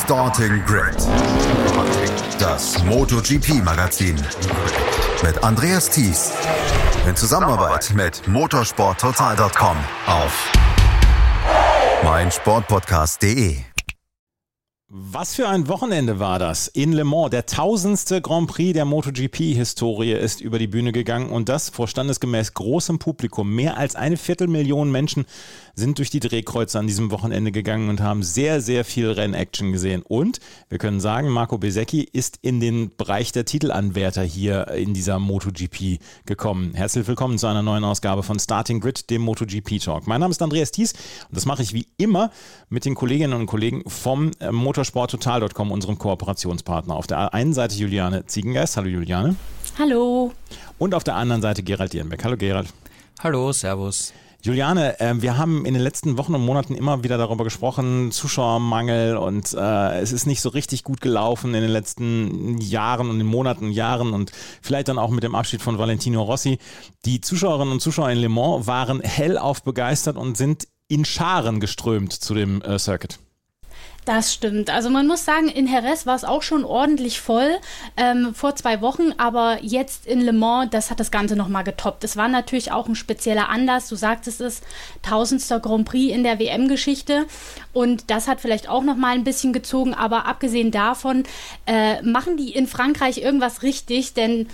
Starting Grid, das MotoGP-Magazin mit Andreas Thies in Zusammenarbeit mit motorsporttotal.com auf meinsportpodcast.de. Was für ein Wochenende war das in Le Mans. Der 1000. Grand Prix der MotoGP-Historie ist über die Bühne gegangen und das vor standesgemäß großem Publikum. Mehr als 250.000 Menschen sind durch die Drehkreuze an diesem Wochenende gegangen und haben sehr, sehr viel Rennaction gesehen. Und wir können sagen, Marco Bezzecchi ist in den Bereich der Titelanwärter hier in dieser MotoGP gekommen. Herzlich willkommen zu einer neuen Ausgabe von Starting Grid, dem MotoGP-Talk. Mein Name ist Andreas Thies und das mache ich wie immer mit den Kolleginnen und Kollegen vom motorsporttotal.com, unserem Kooperationspartner. Auf der einen Seite Juliane Ziegengeist. Hallo Juliane. Hallo. Und auf der anderen Seite Gerald Dierenbeck. Hallo Gerald. Hallo, servus. Juliane, wir haben in den letzten Wochen und Monaten immer wieder darüber gesprochen, Zuschauermangel und es ist nicht so richtig gut gelaufen in den letzten Jahren und in Monaten und Jahren und vielleicht dann auch mit dem Abschied von Valentino Rossi. Die Zuschauerinnen und Zuschauer in Le Mans waren hellauf begeistert und sind in Scharen geströmt zu dem Circuit. Das stimmt. Also man muss sagen, in Jerez war es auch schon ordentlich voll vor 2 Wochen, aber jetzt in Le Mans, das hat das Ganze nochmal getoppt. Es war natürlich auch ein spezieller Anlass, du sagtest es, 1000. Grand Prix in der WM-Geschichte und das hat vielleicht auch nochmal ein bisschen gezogen, aber abgesehen davon machen die in Frankreich irgendwas richtig, denn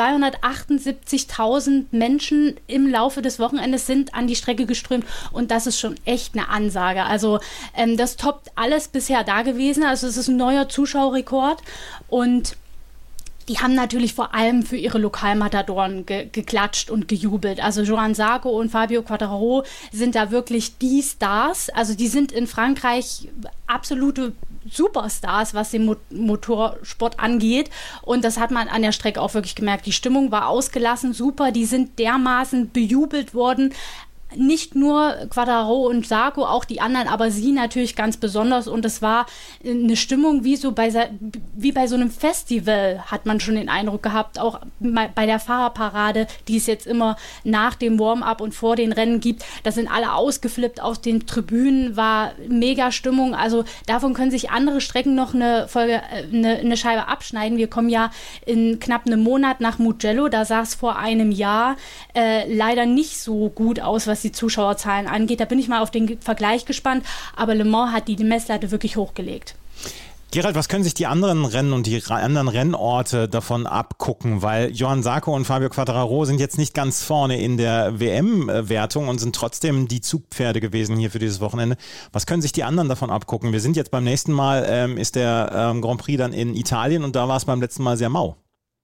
278.000 Menschen im Laufe des Wochenendes sind an die Strecke geströmt und das ist schon echt eine Ansage. Also das toppt alles bisher da gewesen. Also es ist ein neuer Zuschauerrekord und die haben natürlich vor allem für ihre Lokalmatadoren geklatscht und gejubelt. Also Johann Zarco und Fabio Quartararo sind da wirklich die Stars. Also die sind in Frankreich absolute Superstars, was den Motorsport angeht. Und das hat man an der Strecke auch wirklich gemerkt. Die Stimmung war ausgelassen, super. Die sind dermaßen bejubelt worden. Nicht nur Quartararo und Zarco, auch die anderen, aber sie natürlich ganz besonders. Und es war eine Stimmung wie bei so einem Festival, hat man schon den Eindruck gehabt. Auch bei der Fahrerparade, die es jetzt immer nach dem Warm-up und vor den Rennen gibt. Da sind alle ausgeflippt auf den Tribünen, war mega Stimmung. Also davon können sich andere Strecken noch eine Scheibe abschneiden. Wir kommen ja in knapp einem Monat nach Mugello. Da sah es vor einem Jahr leider nicht so gut aus, was die Zuschauerzahlen angeht. Da bin ich mal auf den Vergleich gespannt, aber Le Mans hat die Messlatte wirklich hochgelegt. Gerald, was können sich die anderen Rennen und die anderen Rennorte davon abgucken? Weil Johann Zarco und Fabio Quartararo sind jetzt nicht ganz vorne in der WM-Wertung und sind trotzdem die Zugpferde gewesen hier für dieses Wochenende. Was können sich die anderen davon abgucken? Wir sind jetzt beim nächsten Mal, ist der Grand Prix dann in Italien und da war es beim letzten Mal sehr mau.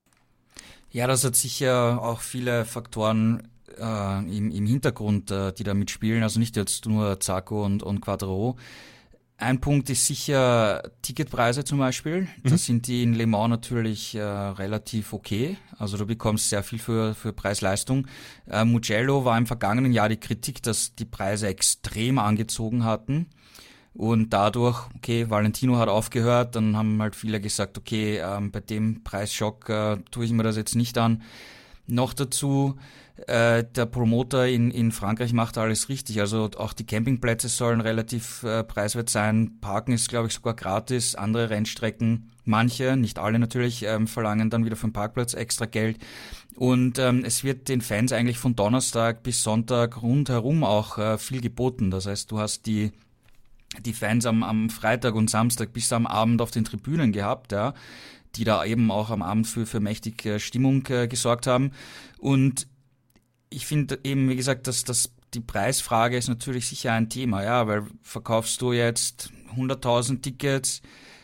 Ja, das hat sicher auch viele Faktoren im Hintergrund, die da mitspielen, also nicht jetzt nur Zarco und Quartararo. Ein Punkt ist sicher Ticketpreise zum Beispiel. Da sind die in Le Mans natürlich relativ okay. Also du bekommst sehr viel für Preis-Leistung. Mugello war im vergangenen Jahr die Kritik, dass die Preise extrem angezogen hatten. Und dadurch, okay, Valentino hat aufgehört, dann haben halt viele gesagt, okay, bei dem Preisschock tue ich mir das jetzt nicht an. Noch dazu, der Promoter in Frankreich macht alles richtig. Also auch die Campingplätze sollen relativ preiswert sein. Parken ist, glaube ich, sogar gratis. Andere Rennstrecken, manche, nicht alle natürlich, verlangen dann wieder für den Parkplatz extra Geld. Und es wird den Fans eigentlich von Donnerstag bis Sonntag rundherum auch viel geboten. Das heißt, du hast die Fans am Freitag und Samstag bis am Abend auf den Tribünen gehabt, ja, die da eben auch am Abend für mächtig Stimmung gesorgt haben. Und ich finde eben, wie gesagt, dass die Preisfrage ist natürlich sicher ein Thema, ja, weil verkaufst du jetzt 100.000 Tickets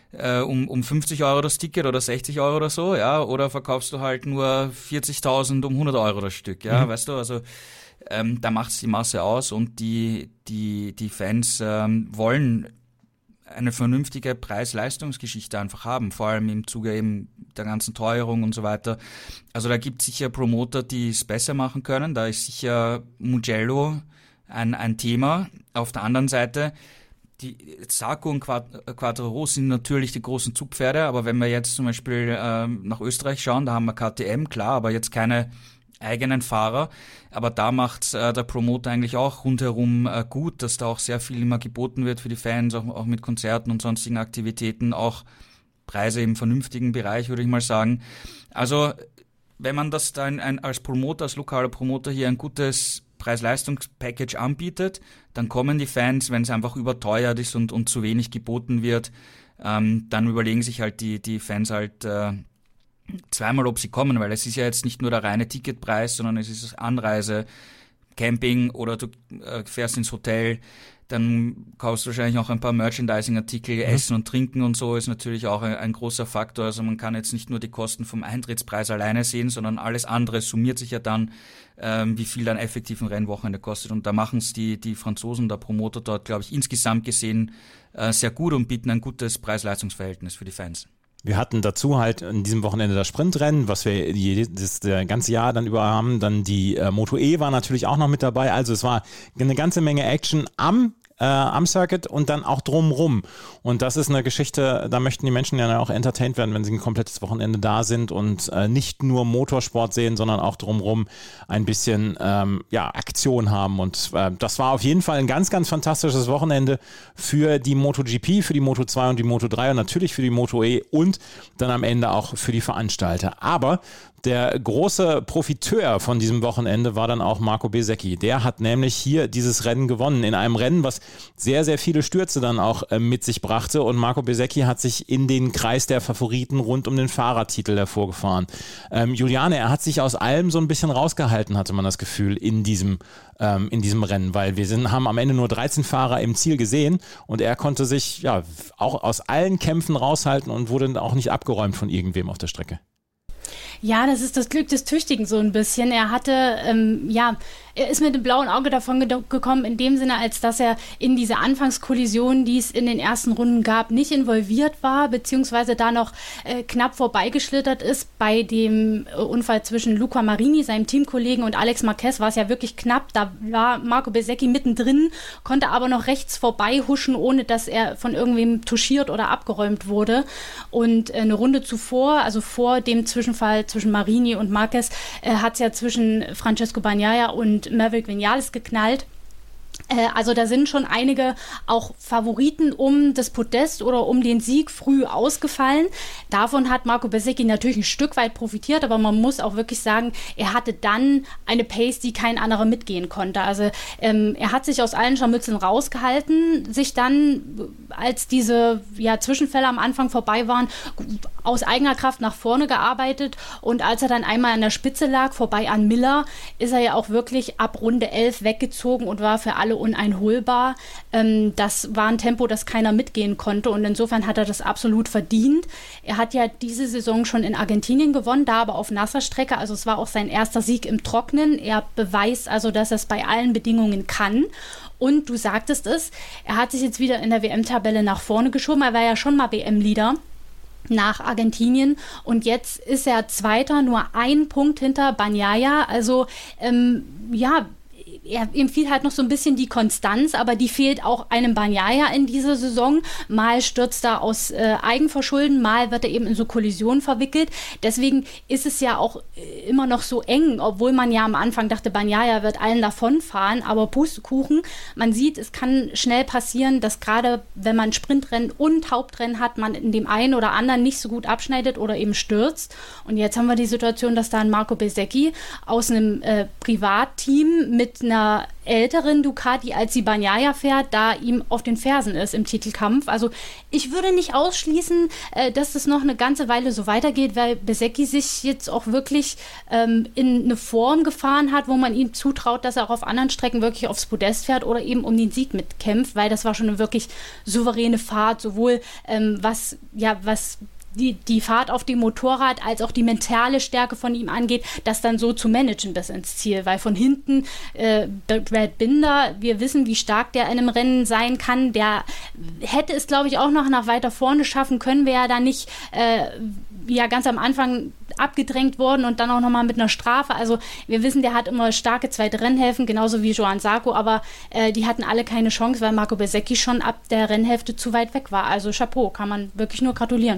um 50 Euro das Ticket oder 60 Euro oder so, ja, oder verkaufst du halt nur 40.000 um 100 Euro das Stück, ja, weißt du, also da macht's die Masse aus und die Fans wollen eine vernünftige Preis-Leistungsgeschichte einfach haben, vor allem im Zuge eben der ganzen Teuerung und so weiter. Also da gibt es sicher Promoter, die es besser machen können. Da ist sicher Mugello ein Thema. Auf der anderen Seite, die Zarco und Quartararo sind natürlich die großen Zugpferde, aber wenn wir jetzt zum Beispiel nach Österreich schauen, da haben wir KTM, klar, aber jetzt keine eigenen Fahrer, aber da macht der Promoter eigentlich auch rundherum gut, dass da auch sehr viel immer geboten wird für die Fans, auch mit Konzerten und sonstigen Aktivitäten, auch Preise im vernünftigen Bereich, würde ich mal sagen. Also wenn man das dann als Promoter, als lokaler Promoter hier ein gutes Preis-Leistungs-Package anbietet, dann kommen die Fans, wenn es einfach überteuert ist und zu wenig geboten wird, dann überlegen sich halt die Fans halt zweimal, ob sie kommen, weil es ist ja jetzt nicht nur der reine Ticketpreis, sondern es ist Anreise, Camping oder du fährst ins Hotel, dann kaufst du wahrscheinlich auch ein paar Merchandising-Artikel, Essen und Trinken und so ist natürlich auch ein großer Faktor. Also man kann jetzt nicht nur die Kosten vom Eintrittspreis alleine sehen, sondern alles andere summiert sich ja dann, wie viel dann effektiv ein Rennwochenende kostet. Und da machen es die Franzosen, der Promoter dort, glaube ich, insgesamt gesehen sehr gut und bieten ein gutes Preis-Leistungs-Verhältnis für die Fans. Wir hatten dazu halt in diesem Wochenende das Sprintrennen, was wir das ganze Jahr dann über haben. Dann die Moto E war natürlich auch noch mit dabei. Also es war eine ganze Menge Action am Circuit und dann auch drumrum. Und das ist eine Geschichte, da möchten die Menschen ja auch entertained werden, wenn sie ein komplettes Wochenende da sind und nicht nur Motorsport sehen, sondern auch drumrum ein bisschen Aktion haben. Und das war auf jeden Fall ein ganz, ganz fantastisches Wochenende für die MotoGP, für die Moto2 und die Moto3 und natürlich für die Moto E und dann am Ende auch für die Veranstalter. Aber der große Profiteur von diesem Wochenende war dann auch Marco Bezzecchi. Der hat nämlich hier dieses Rennen gewonnen, in einem Rennen, was sehr, sehr viele Stürze dann auch mit sich brachte. Und Marco Bezzecchi hat sich in den Kreis der Favoriten rund um den Fahrertitel hervorgefahren. Juliane, er hat sich aus allem so ein bisschen rausgehalten, hatte man das Gefühl, in diesem Rennen, weil wir haben am Ende nur 13 Fahrer im Ziel gesehen und er konnte sich ja auch aus allen Kämpfen raushalten und wurde auch nicht abgeräumt von irgendwem auf der Strecke. Ja, das ist das Glück des Tüchtigen so ein bisschen. Er hatte, er ist mit dem blauen Auge davon gekommen, in dem Sinne, als dass er in diese Anfangskollision, die es in den ersten Runden gab, nicht involviert war, beziehungsweise da noch knapp vorbeigeschlittert ist. Bei dem Unfall zwischen Luca Marini, seinem Teamkollegen, und Alex Marquez war es ja wirklich knapp. Da war Marco Bezzecchi mittendrin, konnte aber noch rechts vorbei huschen, ohne dass er von irgendwem touchiert oder abgeräumt wurde. Und eine Runde zuvor, also vor dem Zwischenfall zwischen Marini und Marquez, hat es ja zwischen Francesco Bagnaia und Maverick Viñales geknallt. Also da sind schon einige auch Favoriten um das Podest oder um den Sieg früh ausgefallen. Davon hat Marco Bezzecchi natürlich ein Stück weit profitiert, aber man muss auch wirklich sagen, er hatte dann eine Pace, die kein anderer mitgehen konnte. Also er hat sich aus allen Scharmützeln rausgehalten, sich dann, als diese Zwischenfälle am Anfang vorbei waren, aus eigener Kraft nach vorne gearbeitet, und als er dann einmal an der Spitze lag, vorbei an Miller, ist er ja auch wirklich ab Runde 11 weggezogen und war für alle uneinholbar. Das war ein Tempo, das keiner mitgehen konnte, und insofern hat er das absolut verdient. Er hat ja diese Saison schon in Argentinien gewonnen, da aber auf nasser Strecke, also es war auch sein erster Sieg im Trockenen. Er beweist also, dass er es bei allen Bedingungen kann. Und du sagtest es, er hat sich jetzt wieder in der WM-Tabelle nach vorne geschoben. Er war ja schon mal WM-Leader nach Argentinien, und jetzt ist er Zweiter, nur ein Punkt hinter Bagnaia. Also ihm fehlt halt noch so ein bisschen die Konstanz, aber die fehlt auch einem Bagnaia in dieser Saison. Mal stürzt er aus Eigenverschulden, mal wird er eben in so Kollisionen verwickelt. Deswegen ist es ja auch immer noch so eng, obwohl man ja am Anfang dachte, Bagnaia wird allen davonfahren, aber Pustekuchen. Man sieht, es kann schnell passieren, dass gerade wenn man Sprintrennen und Hauptrennen hat, man in dem einen oder anderen nicht so gut abschneidet oder eben stürzt. Und jetzt haben wir die Situation, dass da ein Marco Bezzecchi aus einem Privatteam mit einer älteren Ducati, als die Bagnaia fährt, da ihm auf den Fersen ist im Titelkampf. Also ich würde nicht ausschließen, dass es noch eine ganze Weile so weitergeht, weil Bezzecchi sich jetzt auch wirklich in eine Form gefahren hat, wo man ihm zutraut, dass er auch auf anderen Strecken wirklich aufs Podest fährt oder eben um den Sieg mitkämpft, weil das war schon eine wirklich souveräne Fahrt, sowohl was die Fahrt auf dem Motorrad als auch die mentale Stärke von ihm angeht, das dann so zu managen bis ins Ziel, weil von hinten Brad Binder, wir wissen, wie stark der in einem Rennen sein kann, der hätte es, glaube ich, auch noch nach weiter vorne schaffen können, wäre er da nicht ganz am Anfang abgedrängt worden und dann auch nochmal mit einer Strafe. Also wir wissen, der hat immer starke zweite Rennhälften, genauso wie Johann Zarco, aber die hatten alle keine Chance, weil Marco Bezzecchi schon ab der Rennhälfte zu weit weg war. Also Chapeau, kann man wirklich nur gratulieren.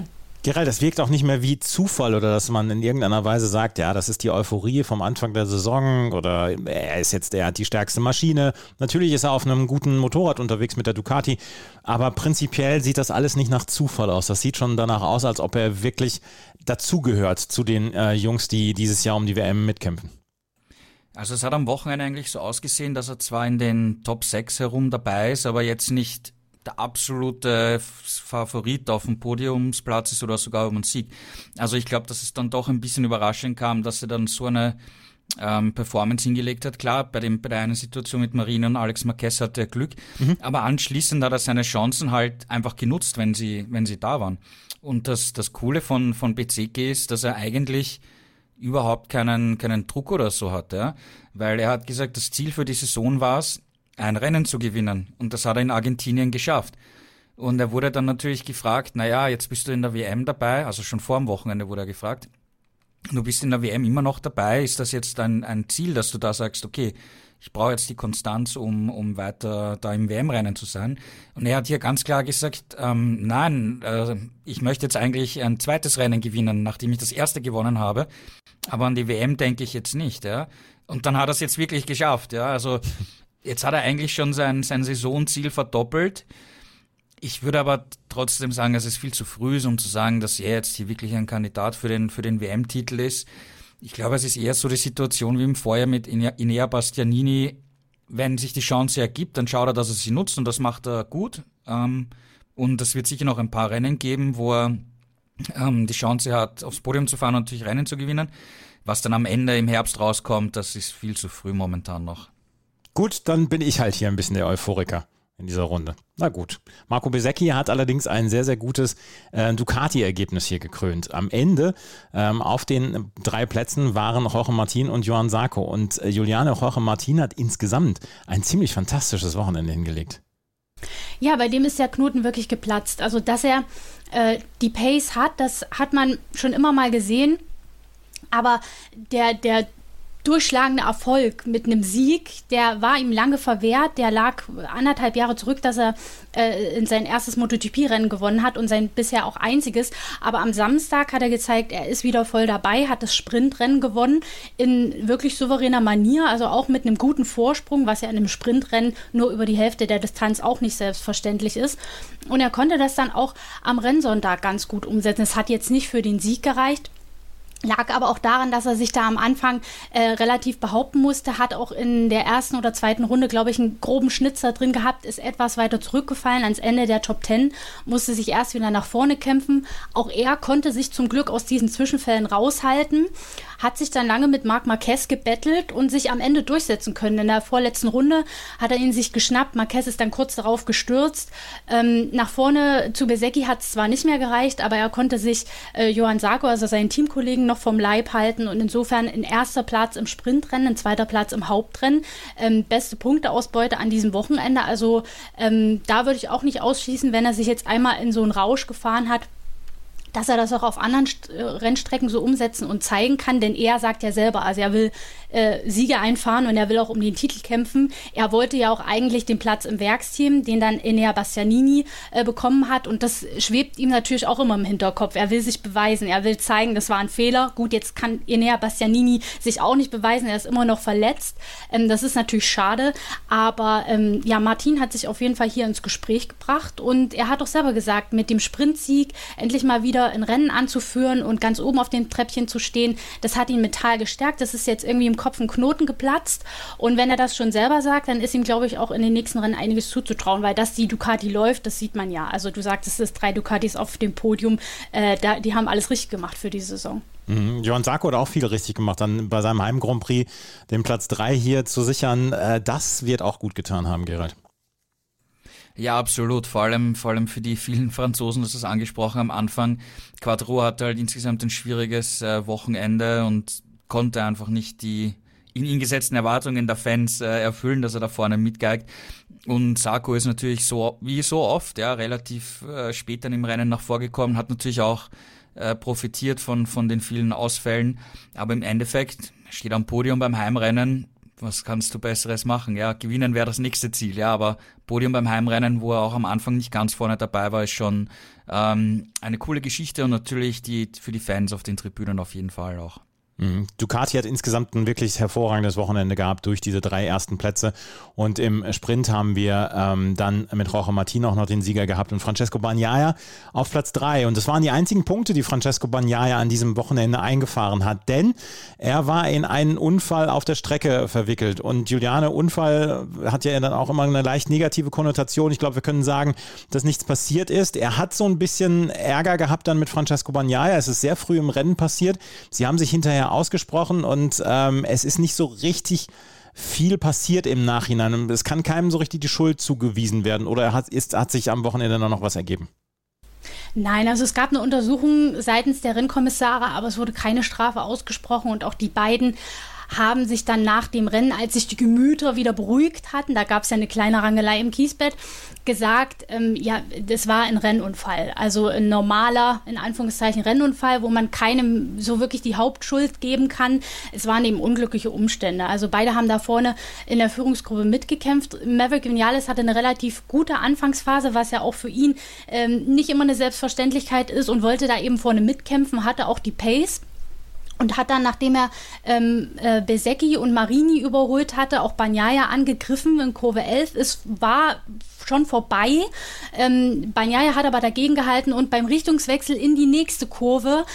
Gerald, das wirkt auch nicht mehr wie Zufall oder dass man in irgendeiner Weise sagt, ja, das ist die Euphorie vom Anfang der Saison oder er hat die stärkste Maschine. Natürlich ist er auf einem guten Motorrad unterwegs mit der Ducati, aber prinzipiell sieht das alles nicht nach Zufall aus. Das sieht schon danach aus, als ob er wirklich dazugehört zu den Jungs, die dieses Jahr um die WM mitkämpfen. Also es hat am Wochenende eigentlich so ausgesehen, dass er zwar in den Top 6 herum dabei ist, aber jetzt nicht der absolute Favorit auf dem Podiumsplatz ist oder sogar um einen Sieg. Also ich glaube, dass es dann doch ein bisschen überraschend kam, dass er dann so eine Performance hingelegt hat. Klar, bei der einen Situation mit Marino und Alex Marquez hatte er Glück, aber anschließend hat er seine Chancen halt einfach genutzt, wenn sie da waren. Und das Coole von BCG ist, dass er eigentlich überhaupt keinen Druck oder so hat, ja, weil er hat gesagt, das Ziel für die Saison war es, ein Rennen zu gewinnen. Und das hat er in Argentinien geschafft. Und er wurde dann natürlich gefragt, naja, jetzt bist du in der WM dabei, also schon vor dem Wochenende wurde er gefragt, du bist in der WM immer noch dabei, ist das jetzt ein Ziel, dass du da sagst, okay, ich brauche jetzt die Konstanz, um weiter da im WM-Rennen zu sein. Und er hat hier ganz klar gesagt, nein, ich möchte jetzt eigentlich ein zweites Rennen gewinnen, nachdem ich das erste gewonnen habe, aber an die WM denke ich jetzt nicht, ja. Und dann hat er es jetzt wirklich geschafft, ja, also jetzt hat er eigentlich schon sein Saisonziel verdoppelt. Ich würde aber trotzdem sagen, dass es viel zu früh ist, um zu sagen, dass er jetzt hier wirklich ein Kandidat für den WM-Titel ist. Ich glaube, es ist eher so die Situation wie im Vorjahr mit Enea Bastianini. Wenn sich die Chance ergibt, dann schaut er, dass er sie nutzt und das macht er gut. Und es wird sicher noch ein paar Rennen geben, wo er die Chance hat, aufs Podium zu fahren und natürlich Rennen zu gewinnen. Was dann am Ende im Herbst rauskommt, das ist viel zu früh momentan noch. Gut, dann bin ich halt hier ein bisschen der Euphoriker in dieser Runde. Na gut. Marco Bezzecchi hat allerdings ein sehr, sehr gutes Ducati-Ergebnis hier gekrönt. Am Ende auf den 3 Plätzen waren Jorge Martin und Johann Zarco. Und Juliane, Jorge Martin hat insgesamt ein ziemlich fantastisches Wochenende hingelegt. Ja, bei dem ist der Knoten wirklich geplatzt. Also, dass er die Pace hat, das hat man schon immer mal gesehen. Aber der durchschlagende Erfolg mit einem Sieg, der war ihm lange verwehrt, der lag 1,5 Jahre zurück, dass er in sein erstes MotoGP-Rennen gewonnen hat und sein bisher auch einziges, aber am Samstag hat er gezeigt, er ist wieder voll dabei, hat das Sprintrennen gewonnen in wirklich souveräner Manier, also auch mit einem guten Vorsprung, was ja in einem Sprintrennen nur über die Hälfte der Distanz auch nicht selbstverständlich ist, und er konnte das dann auch am Rennsonntag ganz gut umsetzen. Es hat jetzt nicht für den Sieg gereicht, lag aber auch daran, dass er sich da am Anfang relativ behaupten musste, hat auch in der ersten oder zweiten Runde, glaube ich, einen groben Schnitzer drin gehabt, ist etwas weiter zurückgefallen ans Ende der Top 10, musste sich erst wieder nach vorne kämpfen. Auch er konnte sich zum Glück aus diesen Zwischenfällen raushalten, hat sich dann lange mit Marc Marquez gebettelt und sich am Ende durchsetzen können. In der vorletzten Runde hat er ihn sich geschnappt, Marquez ist dann kurz darauf gestürzt. Nach vorne zu Bezzecchi hat es zwar nicht mehr gereicht, aber er konnte sich Johann Zarco, also seinen Teamkollegen, noch vom Leib halten und insofern ein erster Platz im Sprintrennen, ein zweiter Platz im Hauptrennen. Beste Punkteausbeute an diesem Wochenende. Also da würde ich auch nicht ausschließen, wenn er sich jetzt einmal in so einen Rausch gefahren hat, dass er das auch auf anderen Rennstrecken so umsetzen und zeigen kann, denn er sagt ja selber, also er will Siege einfahren und er will auch um den Titel kämpfen. Er wollte ja auch eigentlich den Platz im Werksteam, den dann Enea Bastianini bekommen hat, und das schwebt ihm natürlich auch immer im Hinterkopf. Er will sich beweisen, er will zeigen, das war ein Fehler. Gut, jetzt kann Enea Bastianini sich auch nicht beweisen, er ist immer noch verletzt. Das ist natürlich schade, aber ja, Martin hat sich auf jeden Fall hier ins Gespräch gebracht und er hat auch selber gesagt, mit dem Sprintsieg endlich mal wieder ein Rennen anzuführen und ganz oben auf dem Treppchen zu stehen, das hat ihn mental gestärkt, das ist jetzt irgendwie im Kopf ein Knoten geplatzt, und wenn er das schon selber sagt, dann ist ihm, glaube ich, auch in den nächsten Rennen einiges zuzutrauen, weil dass die Ducati läuft, das sieht man ja. Also du sagtest, es ist 3 Ducatis auf dem Podium, die haben alles richtig gemacht für die Saison. Johann Zarco hat auch viel richtig gemacht, dann bei seinem Heim-Grand Prix den Platz 3 hier zu sichern, das wird auch gut getan haben, Gerald. Ja, absolut. Vor allem für die vielen Franzosen, das ist angesprochen am Anfang. Quattro hatte halt insgesamt ein schwieriges Wochenende und konnte einfach nicht die in ihn gesetzten Erwartungen der Fans erfüllen, dass er da vorne mitgeigt. Und Zarco ist natürlich so, wie so oft, ja, relativ spät dann im Rennen nach vorgekommen, hat natürlich auch profitiert von den vielen Ausfällen. Aber im Endeffekt steht am Podium beim Heimrennen, was kannst du Besseres machen? Ja, gewinnen wäre das nächste Ziel, ja, aber Podium beim Heimrennen, wo er auch am Anfang nicht ganz vorne dabei war, ist schon eine coole Geschichte und natürlich für die Fans auf den Tribünen auf jeden Fall auch. Ducati hat insgesamt ein wirklich hervorragendes Wochenende gehabt durch diese 3 ersten Plätze und im Sprint haben wir dann mit Jorge Martin auch noch den Sieger gehabt und Francesco Bagnaia auf Platz 3 und das waren die einzigen Punkte, die Francesco Bagnaia an diesem Wochenende eingefahren hat, denn er war in einen Unfall auf der Strecke verwickelt und Juliane, Unfall hat ja dann auch immer eine leicht negative Konnotation. Ich glaube, wir können sagen, dass nichts passiert ist. Er hat so ein bisschen Ärger gehabt dann mit Francesco Bagnaia. Es ist sehr früh im Rennen passiert. Sie haben sich hinterher ausgesprochen und es ist nicht so richtig viel passiert im Nachhinein. Es kann keinem so richtig die Schuld zugewiesen werden oder hat sich am Wochenende noch was ergeben? Nein, also es gab eine Untersuchung seitens der Rennkommissare, aber es wurde keine Strafe ausgesprochen und auch die beiden haben sich dann nach dem Rennen, als sich die Gemüter wieder beruhigt hatten, da gab es ja eine kleine Rangelei im Kiesbett, gesagt, ja, das war ein Rennunfall. Also ein normaler, in Anführungszeichen, Rennunfall, wo man keinem so wirklich die Hauptschuld geben kann. Es waren eben unglückliche Umstände. Also beide haben da vorne in der Führungsgruppe mitgekämpft. Maverick Viñales hatte eine relativ gute Anfangsphase, was ja auch für ihn nicht immer eine Selbstverständlichkeit ist und wollte da eben vorne mitkämpfen, hatte auch die Pace. Und hat dann, nachdem er Bezzecchi und Marini überholt hatte, auch Bagnaia angegriffen in Kurve 11. Es war schon vorbei. Bagnaia hat aber dagegen gehalten und beim Richtungswechsel in die nächste Kurve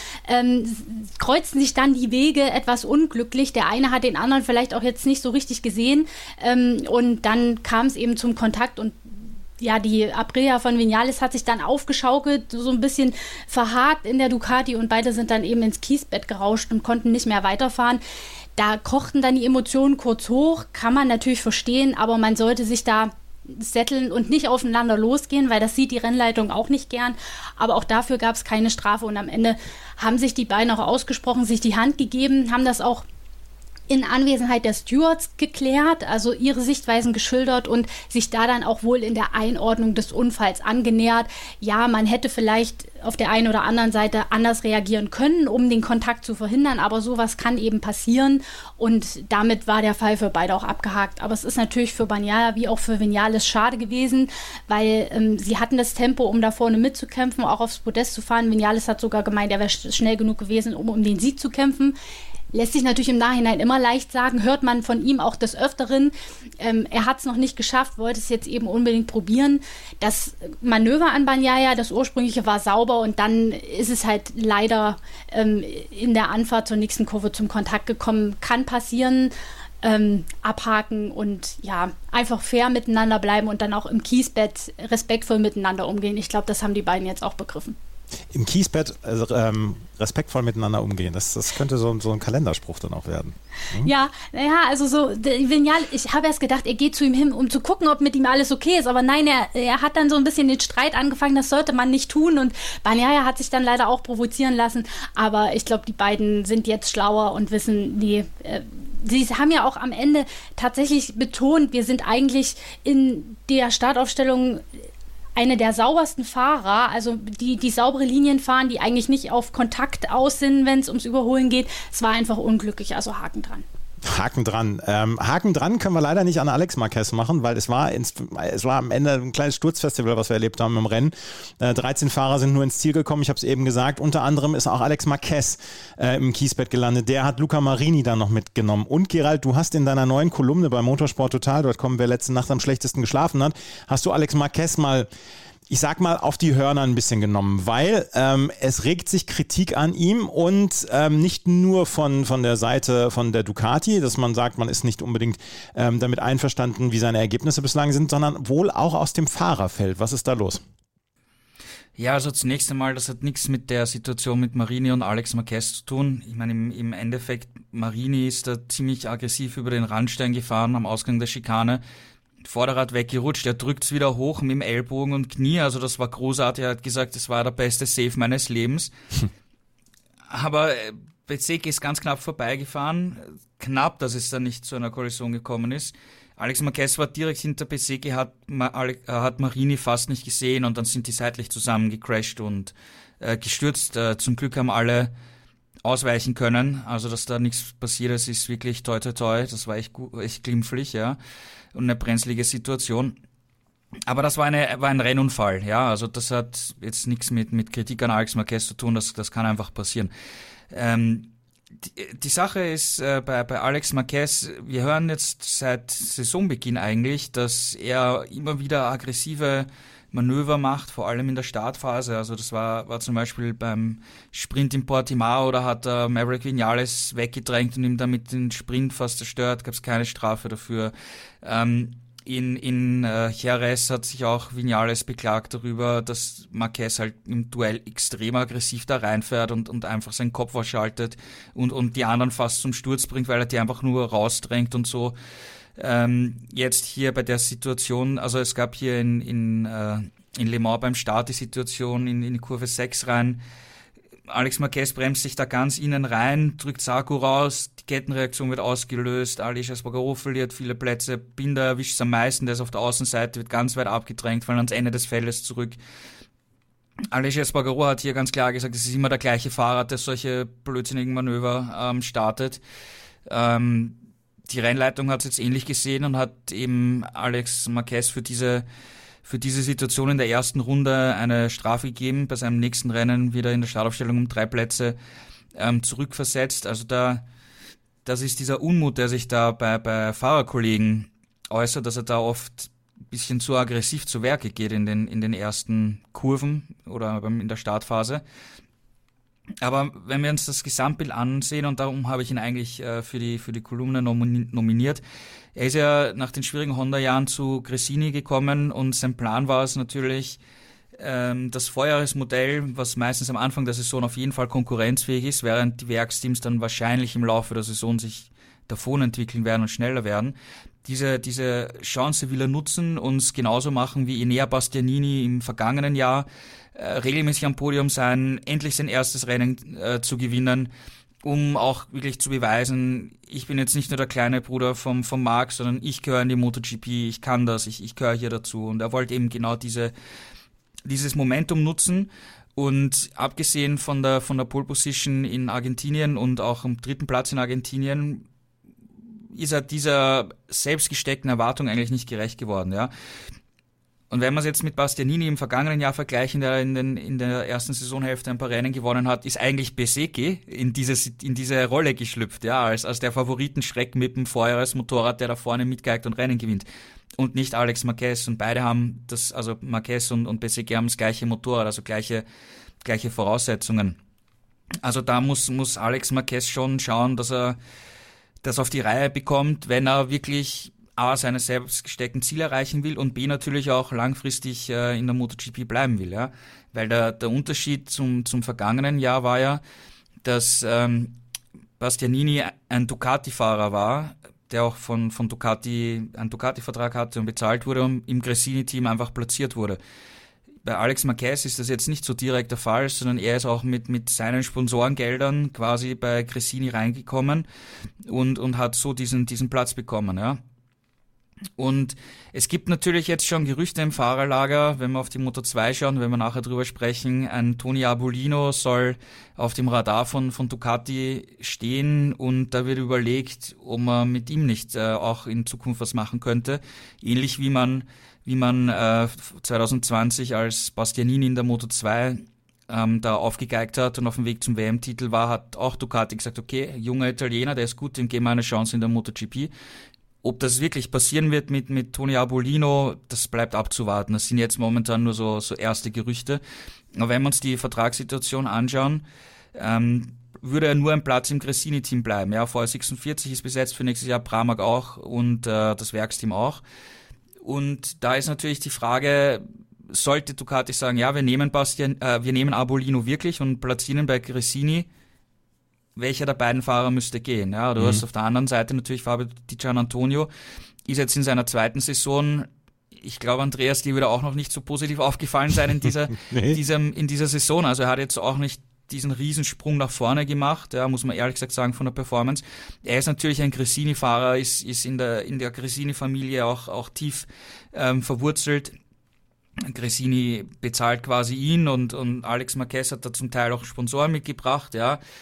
kreuzten sich dann die Wege etwas unglücklich. Der eine hat den anderen vielleicht auch jetzt nicht so richtig gesehen und dann kam es eben zum Kontakt und ja, die Aprilia von Viñales hat sich dann aufgeschaukelt, so ein bisschen verhakt in der Ducati und beide sind dann eben ins Kiesbett gerauscht und konnten nicht mehr weiterfahren. Da kochten dann die Emotionen kurz hoch, kann man natürlich verstehen, aber man sollte sich da setteln und nicht aufeinander losgehen, weil das sieht die Rennleitung auch nicht gern. Aber auch dafür gab es keine Strafe und am Ende haben sich die beiden auch ausgesprochen, sich die Hand gegeben, haben das auch in Anwesenheit der Stewards geklärt, also ihre Sichtweisen geschildert und sich da dann auch wohl in der Einordnung des Unfalls angenähert. Ja, man hätte vielleicht auf der einen oder anderen Seite anders reagieren können, um den Kontakt zu verhindern, aber sowas kann eben passieren und damit war der Fall für beide auch abgehakt. Aber es ist natürlich für Bagnaia wie auch für Viñales schade gewesen, weil sie hatten das Tempo, um da vorne mitzukämpfen, auch aufs Podest zu fahren. Viñales hat sogar gemeint, er wäre schnell genug gewesen, um den Sieg zu kämpfen. Lässt sich natürlich im Nachhinein immer leicht sagen, hört man von ihm auch des Öfteren. Er hat es noch nicht geschafft, wollte es jetzt eben unbedingt probieren. Das Manöver an Bagnaia, das ursprüngliche, war sauber und dann ist es halt leider in der Anfahrt zur nächsten Kurve zum Kontakt gekommen. Kann passieren, abhaken und ja, einfach fair miteinander bleiben und dann auch im Kiesbett respektvoll miteinander umgehen. Ich glaube, das haben die beiden jetzt auch begriffen. Im Kiesbett respektvoll miteinander umgehen. Das könnte so ein Kalenderspruch dann auch werden. Ja, naja, also so, Viñales, ich habe erst gedacht, er geht zu ihm hin, um zu gucken, ob mit ihm alles okay ist, aber nein, er hat dann so ein bisschen den Streit angefangen, das sollte man nicht tun und Bagnaia hat sich dann leider auch provozieren lassen, aber ich glaube, die beiden sind jetzt schlauer und wissen, nee, sie haben ja auch am Ende tatsächlich betont, wir sind eigentlich in der Startaufstellung eine der saubersten Fahrer, also die saubere Linien fahren, die eigentlich nicht auf Kontakt aus sind, wenn es ums Überholen geht. Es war einfach unglücklich, also Haken dran. Haken dran. Haken dran können wir leider nicht an Alex Marquez machen, weil es war am Ende ein kleines Sturzfestival, was wir erlebt haben im Rennen. 13 Fahrer sind nur ins Ziel gekommen, ich habe es eben gesagt. Unter anderem ist auch Alex Marquez im Kiesbett gelandet. Der hat Luca Marini dann noch mitgenommen. Und Gerald, du hast in deiner neuen Kolumne bei motorsporttotal.com, wer letzte Nacht am schlechtesten geschlafen hat, hast du Alex Marquez mal, ich sag mal, auf die Hörner ein bisschen genommen, weil es regt sich Kritik an ihm und nicht nur von der Seite von der Ducati, dass man sagt, man ist nicht unbedingt damit einverstanden, wie seine Ergebnisse bislang sind, sondern wohl auch aus dem Fahrerfeld. Was ist da los? Ja, also zunächst einmal, das hat nichts mit der Situation mit Marini und Alex Marquez zu tun. Ich meine, im Endeffekt, Marini ist da ziemlich aggressiv über den Randstein gefahren am Ausgang der Schikane. Vorderrad weggerutscht, er drückt's wieder hoch mit dem Ellbogen und Knie, also das war großartig, er hat gesagt, das war der beste Save meines Lebens. Aber Bezzecchi ist ganz knapp vorbeigefahren, knapp, dass es dann nicht zu einer Kollision gekommen ist. Alex Marquez war direkt hinter Bezzecchi, hat Marini fast nicht gesehen und dann sind die seitlich zusammengecrasht und gestürzt. Zum Glück haben alle ausweichen können. Also, dass da nichts passiert ist wirklich toi toi toi. Das war echt glimpflich, ja. Und eine brenzlige Situation. Aber das war ein Rennunfall, ja. Also, das hat jetzt nichts mit Kritik an Alex Marquez zu tun. Das kann einfach passieren. Die Sache ist bei Alex Marquez, wir hören jetzt seit Saisonbeginn eigentlich, dass er immer wieder aggressive Manöver macht, vor allem in der Startphase. Also das war zum Beispiel beim Sprint in Portimao, da hat er Maverick Viñales weggedrängt und ihm damit den Sprint fast zerstört, gab es keine Strafe dafür. In Jerez hat sich auch Viñales beklagt darüber, dass Marquez halt im Duell extrem aggressiv da reinfährt und einfach seinen Kopf ausschaltet und die anderen fast zum Sturz bringt, weil er die einfach nur rausdrängt und so. Jetzt hier bei der Situation, also es gab hier in Le Mans beim Start die Situation in die Kurve 6 rein. Alex Marquez bremst sich da ganz innen rein, drückt Sarko raus, die Kettenreaktion wird ausgelöst, Aleix Espargaró verliert viele Plätze, Binder erwischt es am meisten, der ist auf der Außenseite, wird ganz weit abgedrängt, fallen ans Ende des Feldes zurück. Aleix Espargaró hat hier ganz klar gesagt, es ist immer der gleiche Fahrer, der solche blödsinnigen Manöver startet. Die Rennleitung hat es jetzt ähnlich gesehen und hat eben Alex Marquez für diese Situation in der ersten Runde eine Strafe gegeben, bei seinem nächsten Rennen wieder in der Startaufstellung um 3 Plätze zurückversetzt. Also das ist dieser Unmut, der sich da bei Fahrerkollegen äußert, dass er da oft ein bisschen zu aggressiv zu Werke geht in den ersten Kurven oder in der Startphase. Aber wenn wir uns das Gesamtbild ansehen, und darum habe ich ihn eigentlich für die Kolumne nominiert, er ist ja nach den schwierigen Honda-Jahren zu Gresini gekommen und sein Plan war es natürlich, das Vorjahresmodell, was meistens am Anfang der Saison auf jeden Fall konkurrenzfähig ist, während die Werksteams dann wahrscheinlich im Laufe der Saison sich davon entwickeln werden und schneller werden. Diese Chance will er nutzen und es genauso machen wie Enea Bastianini im vergangenen Jahr, regelmäßig am Podium sein, endlich sein erstes Rennen zu gewinnen, um auch wirklich zu beweisen, ich bin jetzt nicht nur der kleine Bruder vom Marc, sondern ich gehöre in die MotoGP, ich kann das, ich gehöre hier dazu. Und er wollte eben genau dieses Momentum nutzen. Und abgesehen von der Pole Position in Argentinien und auch am 3. Platz in Argentinien ist er dieser selbstgesteckten Erwartung eigentlich nicht gerecht geworden, ja. Und wenn wir es jetzt mit Bastianini im vergangenen Jahr vergleichen, der in der ersten Saisonhälfte ein paar Rennen gewonnen hat, ist eigentlich Bezzecchi in diese Rolle geschlüpft, ja, als der Favoritenschreck mit dem Vorjahresmotorrad, der da vorne mitgeigt und Rennen gewinnt. Und nicht Alex Marquez. Und beide haben also Marquez und Bezzecchi haben das gleiche Motorrad, also gleiche Voraussetzungen. Also da muss Alex Marquez schon schauen, dass er das auf die Reihe bekommt, wenn er wirklich A, seine selbst gesteckten Ziele erreichen will und B, natürlich auch langfristig in der MotoGP bleiben will, ja. Weil der Unterschied zum vergangenen Jahr war ja, dass Bastianini ein Ducati-Fahrer war, der auch von Ducati einen Ducati-Vertrag hatte und bezahlt wurde und im Gresini-Team einfach platziert wurde. Bei Alex Marquez ist das jetzt nicht so direkt der Fall, sondern er ist auch mit seinen Sponsorengeldern quasi bei Gresini reingekommen und hat so diesen Platz bekommen, ja. Und es gibt natürlich jetzt schon Gerüchte im Fahrerlager, wenn wir auf die Moto2 schauen, wenn wir nachher drüber sprechen, ein Tony Arbolino soll auf dem Radar von Ducati stehen und da wird überlegt, ob man mit ihm nicht auch in Zukunft was machen könnte. Ähnlich wie man 2020 als Bastianini in der Moto2 da aufgegeigt hat und auf dem Weg zum WM-Titel war, hat auch Ducati gesagt, okay, junger Italiener, der ist gut, dem geben wir eine Chance in der MotoGP. Ob das wirklich passieren wird mit Tony Arbolino, das bleibt abzuwarten. Das sind jetzt momentan nur so erste Gerüchte. Aber wenn wir uns die Vertragssituation anschauen, würde er nur ein Platz im Gresini-Team bleiben. Ja, VR46 ist besetzt für nächstes Jahr, Pramac auch und das Werksteam auch. Und da ist natürlich die Frage, sollte Ducati sagen, ja, wir nehmen Arbolino wirklich und platzieren bei Gresini, welcher der beiden Fahrer müsste gehen. Ja, du hast auf der anderen Seite natürlich Fabio Di Giannantonio, ist jetzt in seiner zweiten Saison, ich glaube, Andreas, dir wird auch noch nicht so positiv aufgefallen sein in dieser Saison. Also er hat jetzt auch nicht diesen Riesensprung nach vorne gemacht, ja, muss man ehrlich gesagt sagen, von der Performance. Er ist natürlich ein Gresini-Fahrer, ist in der Gresini-Familie auch tief verwurzelt. Gresini bezahlt quasi ihn und Alex Marquez hat da zum Teil auch Sponsoren mitgebracht, ja.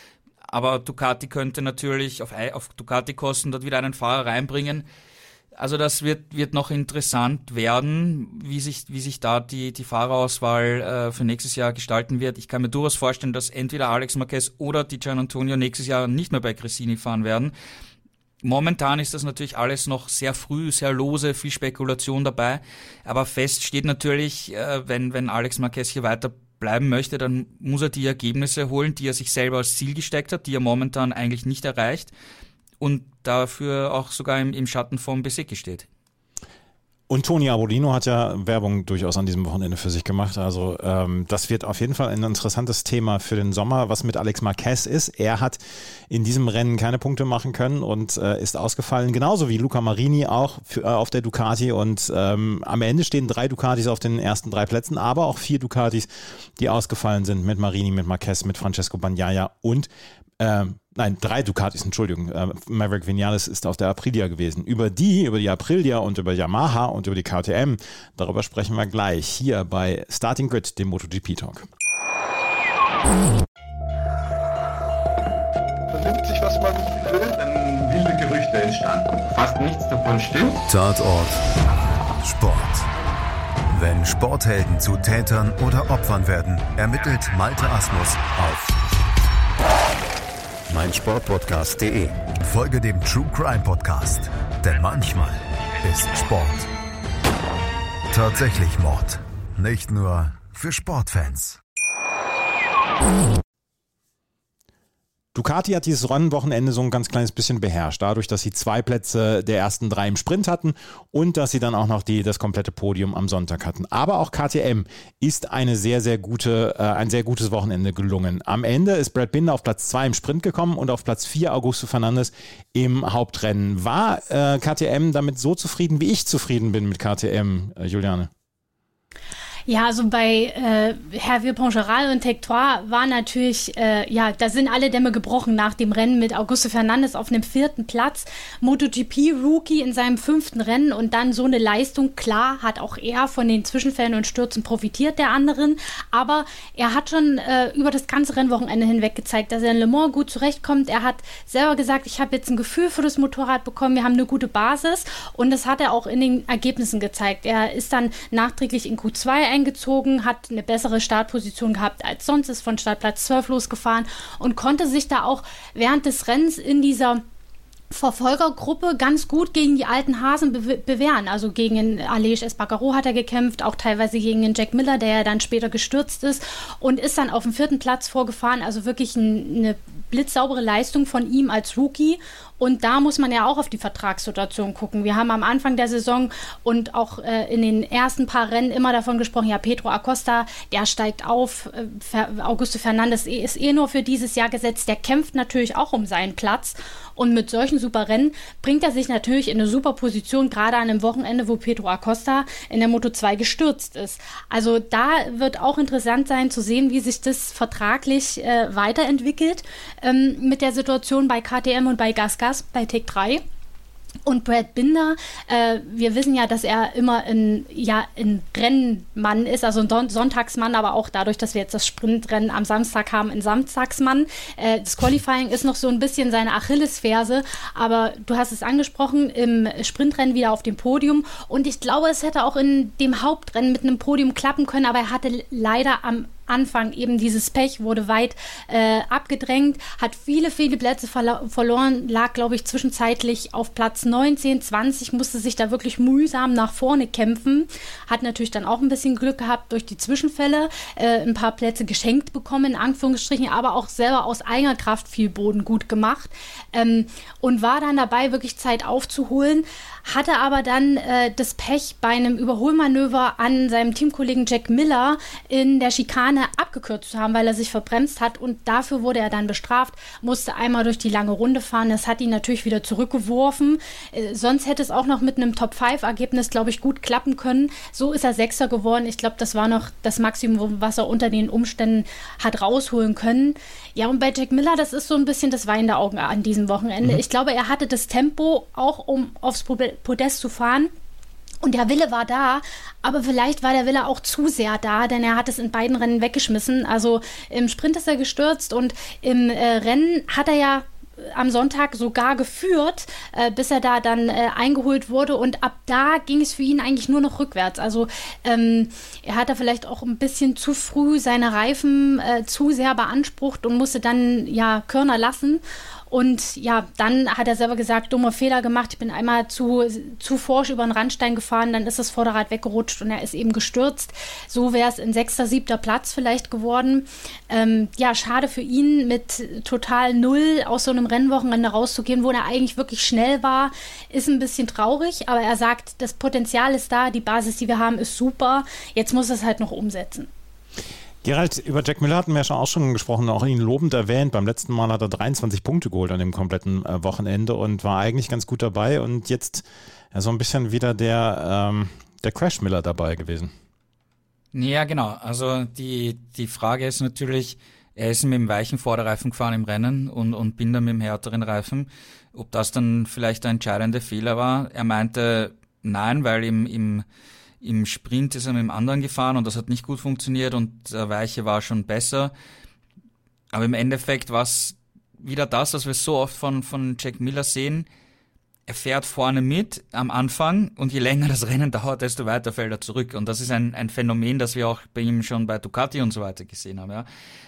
aber Ducati könnte natürlich auf Ducati-Kosten dort wieder einen Fahrer reinbringen. Also das wird noch interessant werden, wie sich da die Fahrerauswahl für nächstes Jahr gestalten wird. Ich kann mir durchaus vorstellen, dass entweder Alex Marquez oder Di Giannantonio nächstes Jahr nicht mehr bei Gresini fahren werden. Momentan ist das natürlich alles noch sehr früh, sehr lose, viel Spekulation dabei. Aber fest steht natürlich, wenn Alex Marquez hier weiter bleiben möchte, dann muss er die Ergebnisse holen, die er sich selber als Ziel gesteckt hat, die er momentan eigentlich nicht erreicht. Und dafür auch sogar im Schatten vom Bezzecchi steht. Und Tony Arbolino hat ja Werbung durchaus an diesem Wochenende für sich gemacht. Also das wird auf jeden Fall ein interessantes Thema für den Sommer, was mit Alex Marquez ist. Er hat in diesem Rennen keine Punkte machen können und ist ausgefallen, genauso wie Luca Marini auch auf der Ducati. Und am Ende stehen 3 Ducatis auf den ersten 3 Plätzen, aber auch 4 Ducatis, die ausgefallen sind mit Marini, mit Marquez, mit Francesco Bagnaia und 3 Ducatis, Entschuldigung. Maverick Viñales ist auf der Aprilia gewesen. Über die Aprilia und über Yamaha und über die KTM, darüber sprechen wir gleich hier bei Starting Grid, dem MotoGP-Talk. Vernimmt sich, was man will, dann wilde Gerüchte entstanden. Fast nichts davon stimmt. Tatort Sport. Wenn Sporthelden zu Tätern oder Opfern werden, ermittelt Malte Asmus auf meinsportpodcast.de. Folge dem True Crime Podcast, denn manchmal ist Sport tatsächlich Mord. Nicht nur für Sportfans. Ducati hat dieses Rennwochenende so ein ganz kleines bisschen beherrscht, dadurch, dass sie 2 Plätze der ersten 3 im Sprint hatten und dass sie dann auch noch das komplette Podium am Sonntag hatten. Aber auch KTM ist ein sehr gutes Wochenende gelungen. Am Ende ist Brad Binder auf Platz 2 im Sprint gekommen und auf Platz 4 Augusto Fernandes im Hauptrennen. War KTM damit so zufrieden, wie ich zufrieden bin mit KTM, Juliane? Ja, also bei Hervé Poncharal und Tectoire war natürlich, da sind alle Dämme gebrochen nach dem Rennen mit Augusto Fernandes auf einem 4. Platz. MotoGP-Rookie in seinem 5. Rennen und dann so eine Leistung. Klar hat auch er von den Zwischenfällen und Stürzen profitiert, der anderen. Aber er hat schon über das ganze Rennwochenende hinweg gezeigt, dass er in Le Mans gut zurechtkommt. Er hat selber gesagt, ich habe jetzt ein Gefühl für das Motorrad bekommen, wir haben eine gute Basis. Und das hat er auch in den Ergebnissen gezeigt. Er ist dann nachträglich in Q2 eingezogen, hat eine bessere Startposition gehabt als sonst, ist von Startplatz 12 losgefahren und konnte sich da auch während des Rennens in dieser Verfolgergruppe ganz gut gegen die alten Hasen bewähren. Also gegen den Aleix Espargaro hat er gekämpft, auch teilweise gegen den Jack Miller, der ja dann später gestürzt ist und ist dann auf dem 4. Platz vorgefahren. Also wirklich eine blitzsaubere Leistung von ihm als Rookie. Und da muss man ja auch auf die Vertragssituation gucken. Wir haben am Anfang der Saison und auch in den ersten paar Rennen immer davon gesprochen, ja, Pedro Acosta, der steigt auf, Augusto Fernandes ist nur für dieses Jahr gesetzt, der kämpft natürlich auch um seinen Platz. Und mit solchen super Rennen bringt er sich natürlich in eine super Position, gerade an einem Wochenende, wo Pedro Acosta in der Moto2 gestürzt ist. Also da wird auch interessant sein zu sehen, wie sich das vertraglich weiterentwickelt mit der Situation bei KTM und bei GasGas bei Tech 3. Und Brad Binder, wir wissen ja, dass er immer ein Rennmann ist, also ein Sonntagsmann, aber auch dadurch, dass wir jetzt das Sprintrennen am Samstag haben, ein Samstagsmann. Das Qualifying ist noch so ein bisschen seine Achillesferse, aber du hast es angesprochen, im Sprintrennen wieder auf dem Podium und ich glaube, es hätte auch in dem Hauptrennen mit einem Podium klappen können, aber er hatte leider am Anfang eben dieses Pech, wurde weit abgedrängt, hat viele Plätze verloren, lag, glaube ich, zwischenzeitlich auf Platz 19, 20, musste sich da wirklich mühsam nach vorne kämpfen, hat natürlich dann auch ein bisschen Glück gehabt durch die Zwischenfälle, ein paar Plätze geschenkt bekommen, in Anführungsstrichen, aber auch selber aus eigener Kraft viel Boden gut gemacht und war dann dabei, wirklich Zeit aufzuholen, hatte aber dann das Pech, bei einem Überholmanöver an seinem Teamkollegen Jack Miller in der Schikane abgekürzt zu haben, weil er sich verbremst hat und dafür wurde er dann bestraft, musste einmal durch die lange Runde fahren. Das hat ihn natürlich wieder zurückgeworfen. Sonst hätte es auch noch mit einem Top-5-Ergebnis, glaube ich, gut klappen können. So ist er Sechster geworden. Ich glaube, das war noch das Maximum, was er unter den Umständen hat rausholen können. Ja, und bei Jack Miller, das ist so ein bisschen das weinende Auge an diesem Wochenende. Ich glaube, er hatte das Tempo, auch um aufs Podest zu fahren. Und der Wille war da, aber vielleicht war der Wille auch zu sehr da, denn er hat es in beiden Rennen weggeschmissen. Also im Sprint ist er gestürzt und im Rennen hat er ja am Sonntag sogar geführt, bis er da dann eingeholt wurde, und ab da ging es für ihn eigentlich nur noch rückwärts. Also er hat da vielleicht auch ein bisschen zu früh seine Reifen zu sehr beansprucht und musste dann ja Körner lassen. Und ja, dann hat er selber gesagt, dummer Fehler gemacht, ich bin einmal zu forsch über den Randstein gefahren, dann ist das Vorderrad weggerutscht und er ist eben gestürzt. So wäre es in 6., 7. Platz vielleicht geworden. Ja, schade für ihn, mit total null aus so einem Rennwochenende rauszugehen, wo er eigentlich wirklich schnell war, ist ein bisschen traurig, aber er sagt, das Potenzial ist da, die Basis, die wir haben, ist super, jetzt muss er es halt noch umsetzen. Gerald, über Jack Miller hatten wir ja auch schon gesprochen, auch ihn lobend erwähnt. Beim letzten Mal hat er 23 Punkte geholt an dem kompletten Wochenende und war eigentlich ganz gut dabei. Und jetzt ja, so ein bisschen wieder der Crash Miller dabei gewesen. Ja, genau. Also die Frage ist natürlich, er ist mit dem weichen Vorderreifen gefahren im Rennen und Binder mit dem härteren Reifen. Ob das dann vielleicht der entscheidende Fehler war? Er meinte nein, weil im Sprint ist er mit dem anderen gefahren und das hat nicht gut funktioniert und der Weiche war schon besser. Aber im Endeffekt war es wieder das, was wir so oft von Jack Miller sehen. Er fährt vorne mit am Anfang und je länger das Rennen dauert, desto weiter fällt er zurück. Und das ist ein Phänomen, das wir auch bei ihm schon bei Ducati und so weiter gesehen haben.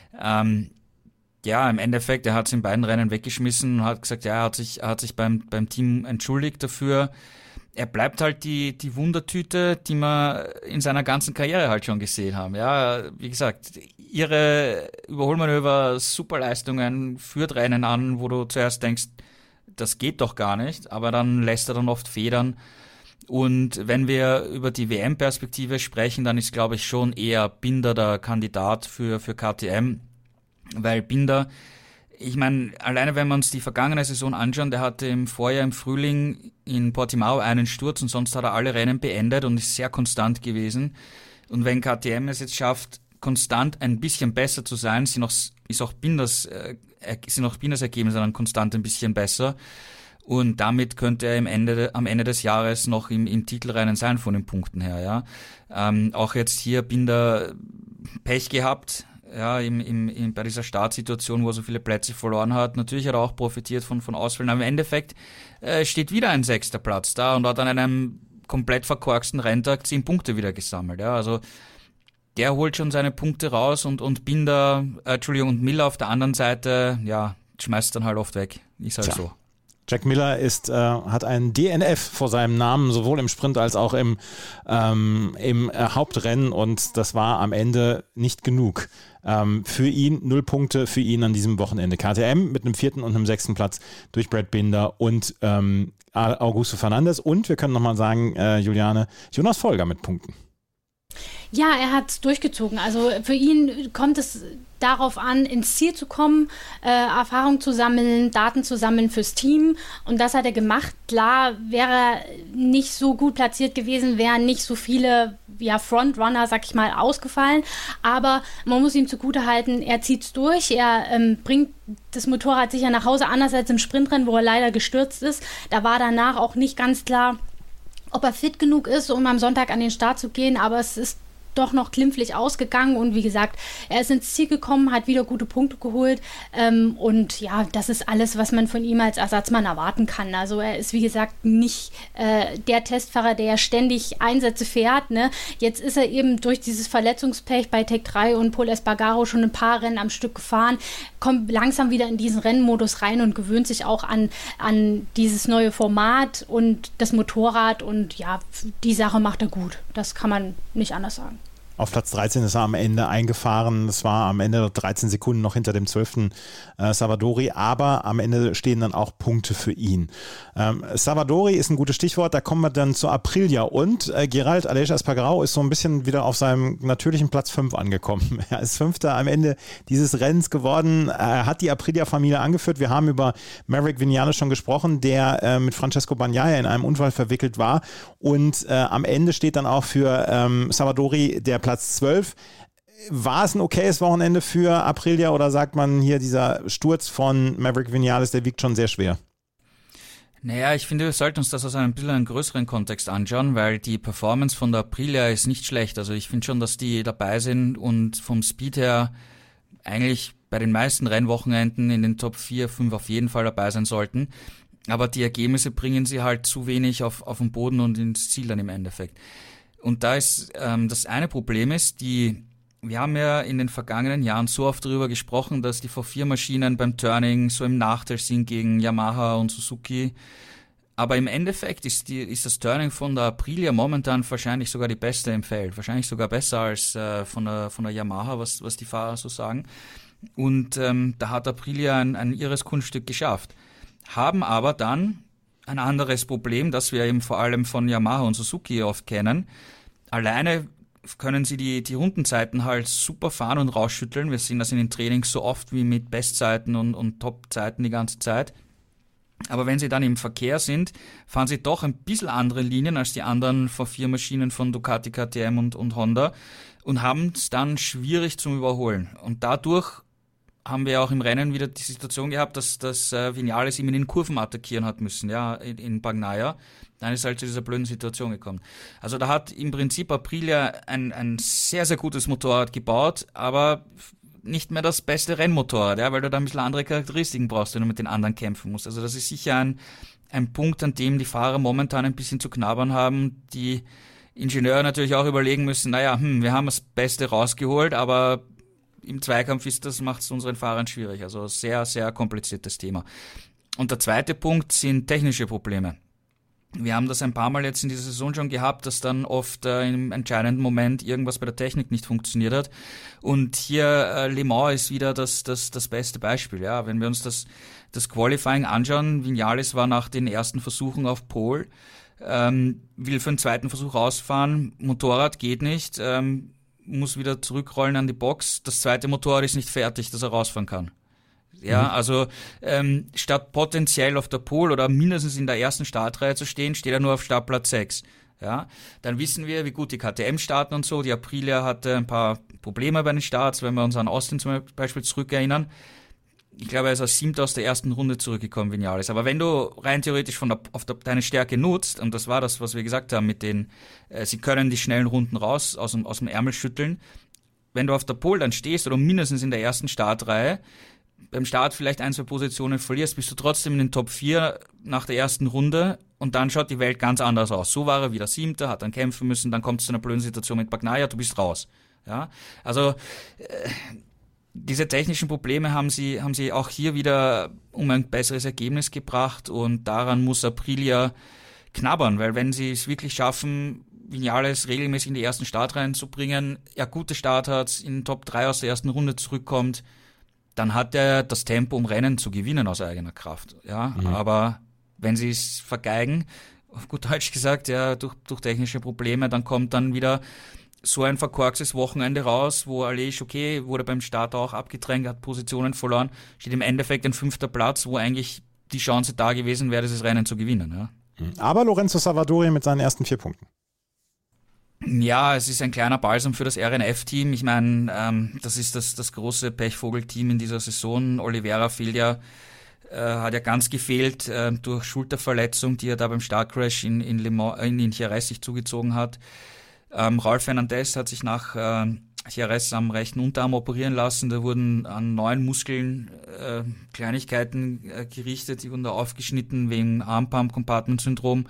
Ja, im Endeffekt, er hat es in beiden Rennen weggeschmissen und hat gesagt, ja, er hat sich beim Team entschuldigt dafür. Er bleibt halt die Wundertüte, die wir in seiner ganzen Karriere halt schon gesehen haben. Ja, wie gesagt, ihre Überholmanöver, Superleistungen, führt Rennen an, wo du zuerst denkst, das geht doch gar nicht, aber dann lässt er dann oft federn. Und wenn wir über die WM-Perspektive sprechen, dann ist, glaube ich, schon eher Binder der Kandidat für KTM, weil Binder, ich meine, alleine wenn wir uns die vergangene Saison anschauen, der hatte im Vorjahr, im Frühling in Portimao einen Sturz und sonst hat er alle Rennen beendet und ist sehr konstant gewesen. Und wenn KTM es jetzt schafft, konstant ein bisschen besser zu sein, sind auch Binders Ergebnisse dann konstant ein bisschen besser. Und damit könnte er am Ende des Jahres noch im Titelrennen sein von den Punkten her. Ja, auch jetzt hier Binder Pech gehabt. Ja, bei dieser Startsituation, wo er so viele Plätze verloren hat. Natürlich hat er auch profitiert von Ausfällen, aber im Endeffekt steht wieder ein 6. Platz da und hat an einem komplett verkorksten Renntag 10 Punkte wieder gesammelt. Ja, also der holt schon seine Punkte raus und Miller auf der anderen Seite, ja, schmeißt dann halt oft weg. Ist halt so. Jack Miller hat einen DNF vor seinem Namen, sowohl im Sprint als auch im Hauptrennen, und das war am Ende nicht genug. Für ihn 0 Punkte für ihn an diesem Wochenende. KTM mit einem 4. und einem 6. Platz durch Brad Binder und Augusto Fernandes, und wir können nochmal sagen, Juliane, Jonas Folger mit Punkten. Ja, er hat es durchgezogen. Also für ihn kommt es darauf an, ins Ziel zu kommen, Erfahrung zu sammeln, Daten zu sammeln fürs Team, und das hat er gemacht. Klar wäre er nicht so gut platziert gewesen, wären nicht so viele Frontrunner, sag ich mal, ausgefallen, aber man muss ihm zugutehalten, er zieht's durch, er bringt das Motorrad sicher nach Hause, anders als im Sprintrennen, wo er leider gestürzt ist. Da war danach auch nicht ganz klar, ob er fit genug ist, um am Sonntag an den Start zu gehen, aber es ist doch noch glimpflich ausgegangen, und wie gesagt, er ist ins Ziel gekommen, hat wieder gute Punkte geholt, und ja, das ist alles, was man von ihm als Ersatzmann erwarten kann. Also er ist, wie gesagt, nicht der Testfahrer, der ständig Einsätze fährt, ne? Jetzt ist er eben durch dieses Verletzungspech bei Tech 3 und Pol Espargaro schon ein paar Rennen am Stück gefahren, kommt langsam wieder in diesen Rennmodus rein und gewöhnt sich auch an dieses neue Format und das Motorrad, und ja, die Sache macht er gut. Das kann man nicht anders sagen. Auf Platz 13 ist er am Ende eingefahren. Das war am Ende 13 Sekunden noch hinter dem 12. Savadori, aber am Ende stehen dann auch Punkte für ihn. Savadori ist ein gutes Stichwort, da kommen wir dann zu Aprilia, und Gerald, Aleix Espargaró ist so ein bisschen wieder auf seinem natürlichen Platz 5 angekommen. Er ist 5. am Ende dieses Rennens geworden. Er hat die Aprilia-Familie angeführt. Wir haben über Maverick Viñales schon gesprochen, der mit Francesco Bagnaia in einem Unfall verwickelt war, und am Ende steht dann auch für Savadori der Platz 12. War es ein okayes Wochenende für Aprilia, oder sagt man hier, dieser Sturz von Maverick Viñales, der wiegt schon sehr schwer? Naja, ich finde, wir sollten uns das aus einem bisschen einen größeren Kontext anschauen, weil die Performance von der Aprilia ist nicht schlecht. Also ich finde schon, dass die dabei sind und vom Speed her eigentlich bei den meisten Rennwochenenden in den Top 4, 5 auf jeden Fall dabei sein sollten. Aber die Ergebnisse bringen sie halt zu wenig auf den Boden und ins Ziel dann im Endeffekt. Und da ist das eine Problem ist, wir haben ja in den vergangenen Jahren so oft darüber gesprochen, dass die V4-Maschinen beim Turning so im Nachteil sind gegen Yamaha und Suzuki. Aber im Endeffekt ist das Turning von der Aprilia momentan wahrscheinlich sogar die beste im Feld. Wahrscheinlich sogar besser als von der Yamaha, was die Fahrer so sagen. Und da hat Aprilia ein irres Kunststück geschafft. Haben aber dann ein anderes Problem, das wir eben vor allem von Yamaha und Suzuki oft kennen. Alleine können sie die Rundenzeiten halt super fahren und rausschütteln. Wir sehen das in den Trainings so oft wie mit Bestzeiten und Topzeiten die ganze Zeit. Aber wenn sie dann im Verkehr sind, fahren sie doch ein bisschen andere Linien als die anderen V4-Maschinen von Ducati, KTM und Honda und haben es dann schwierig zum Überholen. Und dadurch haben wir auch im Rennen wieder die Situation gehabt, dass Viñales ihm in den Kurven attackieren hat müssen, ja, in Bagnaia. Dann ist halt zu dieser blöden Situation gekommen. Also da hat im Prinzip Aprilia ein sehr, sehr gutes Motorrad gebaut, aber nicht mehr das beste Rennmotorrad, ja, weil du da ein bisschen andere Charakteristiken brauchst, wenn du mit den anderen kämpfen musst. Also das ist sicher ein Punkt, an dem die Fahrer momentan ein bisschen zu knabbern haben, die Ingenieure natürlich auch überlegen müssen, naja, wir haben das Beste rausgeholt, aber im Zweikampf macht es unseren Fahrern schwierig. Also sehr, sehr kompliziertes Thema. Und der zweite Punkt sind technische Probleme. Wir haben das ein paar Mal jetzt in dieser Saison schon gehabt, dass dann oft im entscheidenden Moment irgendwas bei der Technik nicht funktioniert hat. Und hier Le Mans ist wieder das beste Beispiel. Ja, wenn wir uns das Qualifying anschauen, Viñales war nach den ersten Versuchen auf Pole, will für den zweiten Versuch rausfahren, Motorrad geht nicht, muss wieder zurückrollen an die Box. Das zweite Motorrad ist nicht fertig, dass er rausfahren kann. Ja, also statt potenziell auf der Pole oder mindestens in der ersten Startreihe zu stehen, steht er nur auf Startplatz 6. Ja, dann wissen wir, wie gut die KTM starten und so. Die Aprilia hatte ein paar Probleme bei den Starts, wenn wir uns an Austin zum Beispiel zurückerinnern. Ich glaube, er ist als 7. aus der ersten Runde zurückgekommen, Viñales. Aber wenn du rein theoretisch deine Stärke nutzt, und das war das, was wir gesagt haben mit sie können die schnellen Runden raus aus dem Ärmel schütteln. Wenn du auf der Pole dann stehst oder mindestens in der ersten Startreihe, beim Start vielleicht 1, 2 Positionen verlierst, bist du trotzdem in den Top 4 nach der ersten Runde und dann schaut die Welt ganz anders aus. So war er wieder 7., hat dann kämpfen müssen, dann kommt es zu einer blöden Situation mit Bagnaia, du bist raus. Ja, also diese technischen Probleme haben sie auch hier wieder um ein besseres Ergebnis gebracht und daran muss Aprilia knabbern, weil wenn sie es wirklich schaffen, Viñales regelmäßig in die ersten Startreihen zu bringen, ja gute Start hat, in den Top 3 aus der ersten Runde zurückkommt, dann hat er das Tempo, um Rennen zu gewinnen aus eigener Kraft. Ja, aber wenn sie es vergeigen, auf gut Deutsch gesagt, ja, durch technische Probleme, dann kommt dann wieder so ein verkorkstes Wochenende raus, wo Aleix, okay, wurde beim Start auch abgedrängt, hat Positionen verloren, steht im Endeffekt ein 5. Platz, wo eigentlich die Chance da gewesen wäre, dieses Rennen zu gewinnen. Ja. Aber Lorenzo Savadori mit seinen ersten 4 Punkten. Ja, es ist ein kleiner Balsam für das RNF-Team. Ich meine, das ist das große Pechvogel-Team in dieser Saison. Oliveira hat ja ganz gefehlt durch Schulterverletzung, die er da beim Startcrash in Le Mans, in Jerez sich zugezogen hat. Raul Fernandez hat sich nach Jerez am rechten Unterarm operieren lassen. Da wurden an 9 Muskeln Kleinigkeiten gerichtet, die wurden da aufgeschnitten wegen Armpump-Compartment-Syndrom.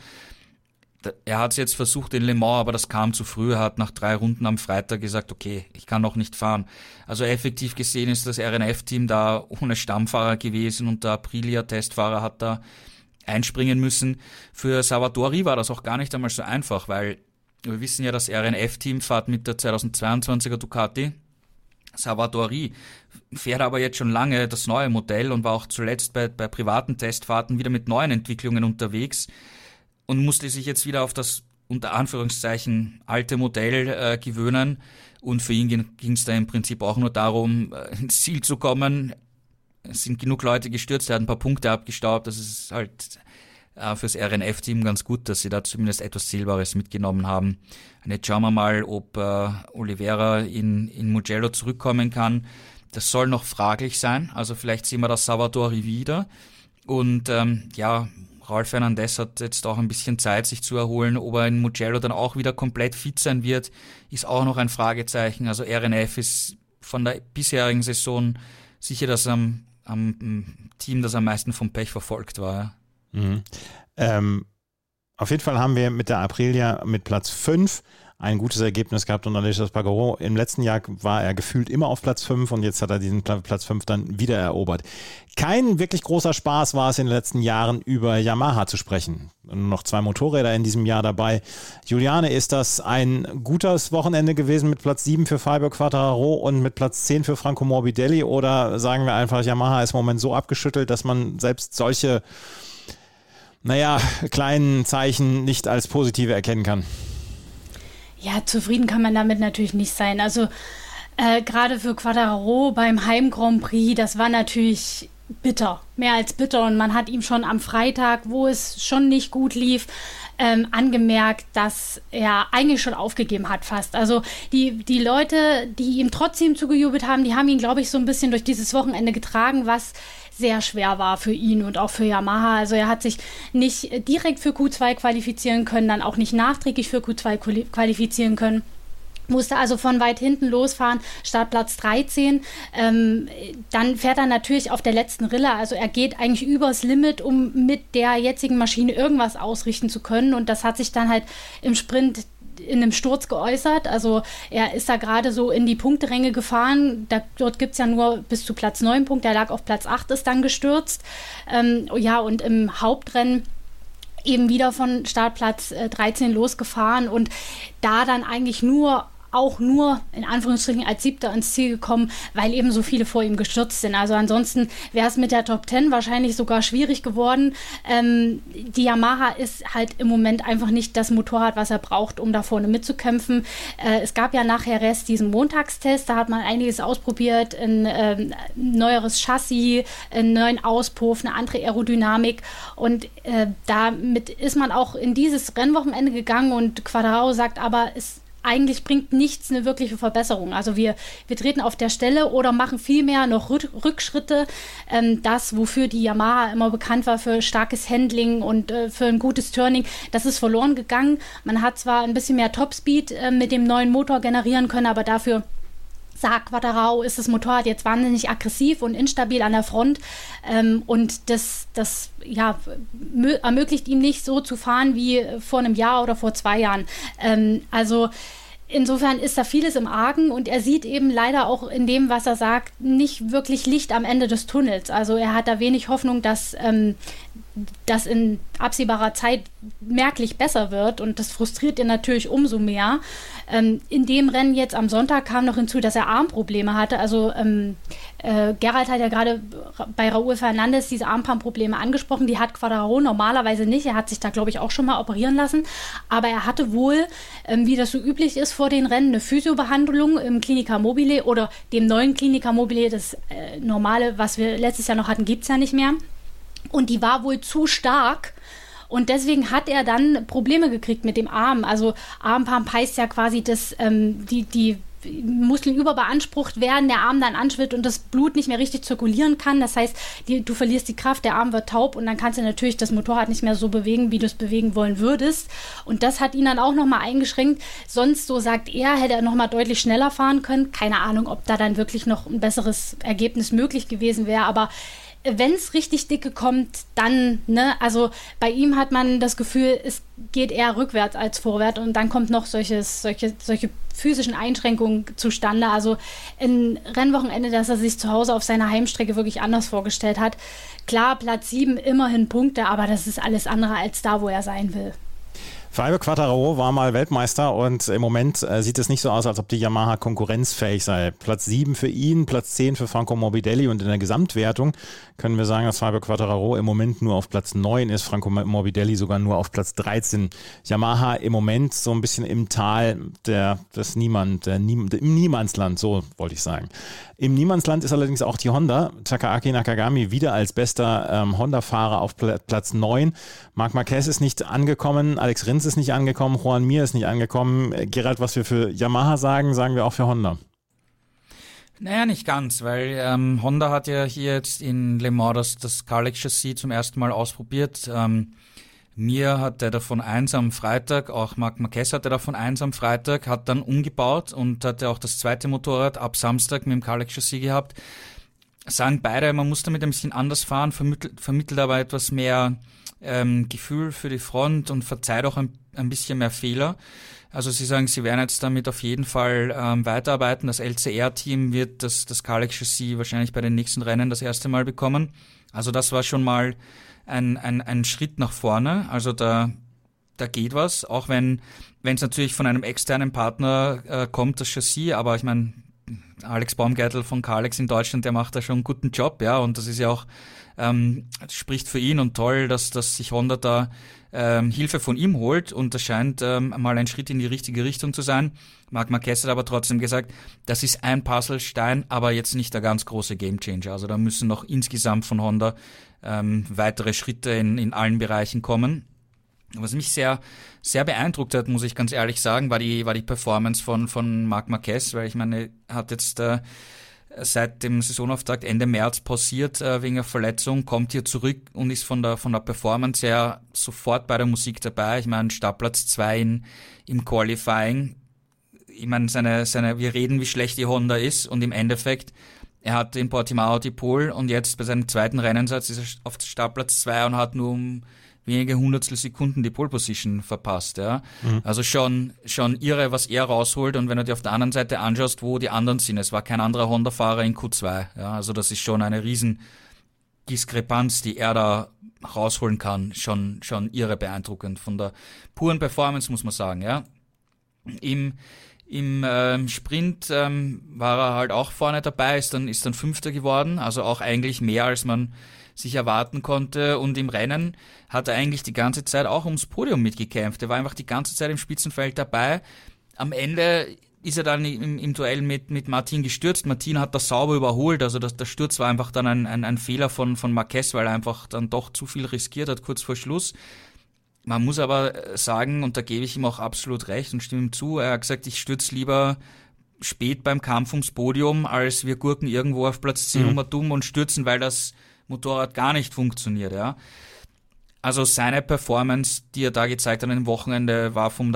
Er hat es jetzt versucht in Le Mans, aber das kam zu früh. Er hat nach 3 Runden am Freitag gesagt, okay, ich kann noch nicht fahren. Also effektiv gesehen ist das RNF-Team da ohne Stammfahrer gewesen und der Aprilia-Testfahrer hat da einspringen müssen. Für Savadori war das auch gar nicht einmal so einfach, weil wir wissen ja, das RNF-Team fährt mit der 2022er Ducati. Savadori fährt aber jetzt schon lange das neue Modell und war auch zuletzt bei privaten Testfahrten wieder mit neuen Entwicklungen unterwegs. Und musste sich jetzt wieder auf das, unter Anführungszeichen, alte Modell gewöhnen. Und für ihn ging es da im Prinzip auch nur darum, ins Ziel zu kommen. Es sind genug Leute gestürzt, er hat ein paar Punkte abgestaubt. Das ist halt fürs RNF-Team ganz gut, dass sie da zumindest etwas Zählbares mitgenommen haben. Und jetzt schauen wir mal, ob Oliveira in Mugello zurückkommen kann. Das soll noch fraglich sein. Also vielleicht sehen wir das Savadori wieder. Und Raul Fernandez hat jetzt auch ein bisschen Zeit, sich zu erholen. Ob er in Mugello dann auch wieder komplett fit sein wird, ist auch noch ein Fragezeichen. Also RNF ist von der bisherigen Saison sicher das am Team, das am meisten vom Pech verfolgt war. Ja. Auf jeden Fall haben wir mit der Aprilia mit Platz 5 ein gutes Ergebnis gehabt und Aleix Espargaró, im letzten Jahr war er gefühlt immer auf Platz 5 und jetzt hat er diesen Platz 5 dann wieder erobert. Kein wirklich großer Spaß war es in den letzten Jahren, über Yamaha zu sprechen. Nur noch 2 Motorräder in diesem Jahr dabei. Juliane, ist das ein gutes Wochenende gewesen mit Platz 7 für Fabio Quartararo und mit Platz 10 für Franco Morbidelli, oder sagen wir einfach, Yamaha ist im Moment so abgeschüttelt, dass man selbst solche, kleinen Zeichen nicht als positive erkennen kann? Ja, zufrieden kann man damit natürlich nicht sein. Also gerade für Quartararo beim Heim Grand Prix, das war natürlich bitter, mehr als bitter. Und man hat ihm schon am Freitag, wo es schon nicht gut lief, angemerkt, dass er eigentlich schon aufgegeben hat fast. Also die Leute, die ihm trotzdem zugejubelt haben, die haben ihn, glaube ich, so ein bisschen durch dieses Wochenende getragen, was sehr schwer war für ihn und auch für Yamaha. Also er hat sich nicht direkt für Q2 qualifizieren können, dann auch nicht nachträglich für Q2 qualifizieren können. Musste also von weit hinten losfahren, Startplatz 13. Dann fährt er natürlich auf der letzten Rille. Also er geht eigentlich übers Limit, um mit der jetzigen Maschine irgendwas ausrichten zu können. Und das hat sich dann halt im Sprint in einem Sturz geäußert. Also er ist da gerade so in die Punkteränge gefahren. Dort gibt es ja nur bis zu Platz 9 Punkte. Er lag auf Platz 8, ist dann gestürzt. Und im Hauptrennen eben wieder von Startplatz 13 losgefahren und da dann eigentlich nur in Anführungsstrichen als Siebter ins Ziel gekommen, weil eben so viele vor ihm gestürzt sind. Also ansonsten wäre es mit der Top 10 wahrscheinlich sogar schwierig geworden. Die Yamaha ist halt im Moment einfach nicht das Motorrad, was er braucht, um da vorne mitzukämpfen. Es gab ja nach Jerez diesen Montagstest, da hat man einiges ausprobiert, ein neueres Chassis, einen neuen Auspuff, eine andere Aerodynamik und damit ist man auch in dieses Rennwochenende gegangen und Quartararo sagt aber, eigentlich bringt nichts eine wirkliche Verbesserung. Also wir treten auf der Stelle oder machen vielmehr noch Rückschritte. Das, wofür die Yamaha immer bekannt war, für starkes Handling und für ein gutes Turning, das ist verloren gegangen. Man hat zwar ein bisschen mehr Topspeed mit dem neuen Motor generieren können, aber dafür sagt Quartararo, ist das Motorrad jetzt wahnsinnig aggressiv und instabil an der Front und das ermöglicht ihm nicht so zu fahren wie vor einem Jahr oder vor 2 Jahren. Also insofern ist da vieles im Argen und er sieht eben leider auch in dem, was er sagt, nicht wirklich Licht am Ende des Tunnels. Also er hat da wenig Hoffnung, dass das in absehbarer Zeit merklich besser wird und das frustriert ihn natürlich umso mehr. In dem Rennen jetzt am Sonntag kam noch hinzu, dass er Armprobleme hatte. Also Gerald hat ja gerade bei Raúl Fernández diese Armprobleme angesprochen. Die hat Quartararo normalerweise nicht. Er hat sich da, glaube ich, auch schon mal operieren lassen. Aber er hatte wohl, wie das so üblich ist vor den Rennen, eine Physiobehandlung im Clinica Mobile oder dem neuen Clinica Mobile. Das normale, was wir letztes Jahr noch hatten, gibt es ja nicht mehr. Und die war wohl zu stark. Und deswegen hat er dann Probleme gekriegt mit dem Arm. Also Armpump heißt ja quasi, dass die Muskeln überbeansprucht werden, der Arm dann anschwillt und das Blut nicht mehr richtig zirkulieren kann. Das heißt, du verlierst die Kraft, der Arm wird taub und dann kannst du natürlich das Motorrad nicht mehr so bewegen, wie du es bewegen wollen würdest. Und das hat ihn dann auch nochmal eingeschränkt. Sonst, so sagt er, hätte er nochmal deutlich schneller fahren können. Keine Ahnung, ob da dann wirklich noch ein besseres Ergebnis möglich gewesen wäre, aber wenn es richtig dicke kommt, dann, also bei ihm hat man das Gefühl, es geht eher rückwärts als vorwärts und dann kommt noch solche physischen Einschränkungen zustande. Also ein Rennwochenende, das er sich zu Hause auf seiner Heimstrecke wirklich anders vorgestellt hat. Klar, Platz 7, immerhin Punkte, aber das ist alles andere als da, wo er sein will. Fabio Quartararo war mal Weltmeister und im Moment sieht es nicht so aus, als ob die Yamaha konkurrenzfähig sei. Platz 7 für ihn, Platz 10 für Franco Morbidelli und in der Gesamtwertung können wir sagen, dass Fabio Quartararo im Moment nur auf Platz 9 ist, Franco Morbidelli sogar nur auf Platz 13. Yamaha im Moment so ein bisschen im Tal im Niemandsland, so wollte ich sagen. Im Niemandsland ist allerdings auch die Honda. Takaaki Nakagami wieder als bester Honda-Fahrer auf Platz 9. Marc Marquez ist nicht angekommen, Alex Rins ist nicht angekommen, Joan Mir ist nicht angekommen. Gerald, was wir für Yamaha sagen, sagen wir auch für Honda. Naja, nicht ganz, weil Honda hat ja hier jetzt in Le Mans das Kalex-Chassis zum ersten Mal ausprobiert. Mir hatte davon eins am Freitag, auch Marc Marquez hatte davon eins am Freitag, hat dann umgebaut und hatte auch das zweite Motorrad ab Samstag mit dem Kalex-Chassis gehabt. Sagen beide, man muss damit ein bisschen anders fahren, vermittelt aber etwas mehr Gefühl für die Front und verzeiht auch ein bisschen mehr Fehler. Also sie sagen, sie werden jetzt damit auf jeden Fall weiterarbeiten. Das LCR-Team wird das Kalex-Chassis wahrscheinlich bei den nächsten Rennen das erste Mal bekommen. Also das war schon mal ein Schritt nach vorne. Also da geht was, auch wenn es natürlich von einem externen Partner kommt, das Chassis. Aber ich meine, Alex Baumgärtl von Kalex in Deutschland, der macht da schon einen guten Job, ja. Und das ist ja auch spricht für ihn und toll, dass sich Honda da Hilfe von ihm holt und das scheint mal ein Schritt in die richtige Richtung zu sein. Marc Marquez hat aber trotzdem gesagt, das ist ein Puzzlestein, aber jetzt nicht der ganz große Gamechanger. Also da müssen noch insgesamt von Honda weitere Schritte in allen Bereichen kommen. Was mich sehr, sehr beeindruckt hat, muss ich ganz ehrlich sagen, war die Performance von Marc Marquez, weil ich meine, er hat jetzt seit dem Saisonauftakt Ende März pausiert wegen einer Verletzung, kommt hier zurück und ist von der Performance her sofort bei der Musik dabei. Ich meine, Startplatz 2 im Qualifying. Ich meine, wir reden, wie schlecht die Honda ist und im Endeffekt, er hat in Portimao die Pole und jetzt bei seinem zweiten Rennsatz ist er auf Startplatz 2 und hat nur um wenige Hundertstel Sekunden die Pole Position verpasst, ja. Mhm. Also schon irre, was er rausholt und wenn du dir auf der anderen Seite anschaust, wo die anderen sind, es war kein anderer Honda-Fahrer in Q2, ja. Also das ist schon eine riesen Diskrepanz, die er da rausholen kann, schon irre beeindruckend von der puren Performance, muss man sagen, ja. Im Sprint war er halt auch vorne dabei, ist dann Fünfter geworden, also auch eigentlich mehr, als man sich erwarten konnte und im Rennen hat er eigentlich die ganze Zeit auch ums Podium mitgekämpft. Er war einfach die ganze Zeit im Spitzenfeld dabei. Am Ende ist er dann im Duell mit Martin gestürzt. Martin hat das sauber überholt, also der Sturz war einfach dann ein Fehler von Marquez, weil er einfach dann doch zu viel riskiert hat kurz vor Schluss. Man muss aber sagen, und da gebe ich ihm auch absolut recht und stimme ihm zu, er hat gesagt, ich stürze lieber spät beim Kampf ums Podium, als wir gurken irgendwo auf Platz 10 dumm und stürzen, weil das Motorrad gar nicht funktioniert, ja. Also seine Performance, die er da gezeigt hat am Wochenende, war vom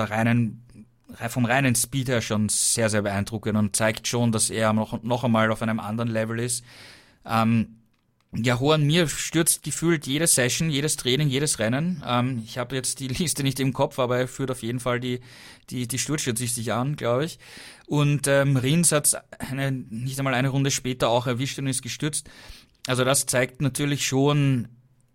reinen Speed her schon sehr, sehr beeindruckend und zeigt schon, dass er noch einmal auf einem anderen Level ist. Ja, Juan Mir stürzt gefühlt jede Session, jedes Training, jedes Rennen. Ich habe jetzt die Liste nicht im Kopf, aber er führt auf jeden Fall die Sturzstatistik an, glaube ich. Und Rins hat nicht einmal eine Runde später auch erwischt und ist gestürzt. Also das zeigt natürlich schon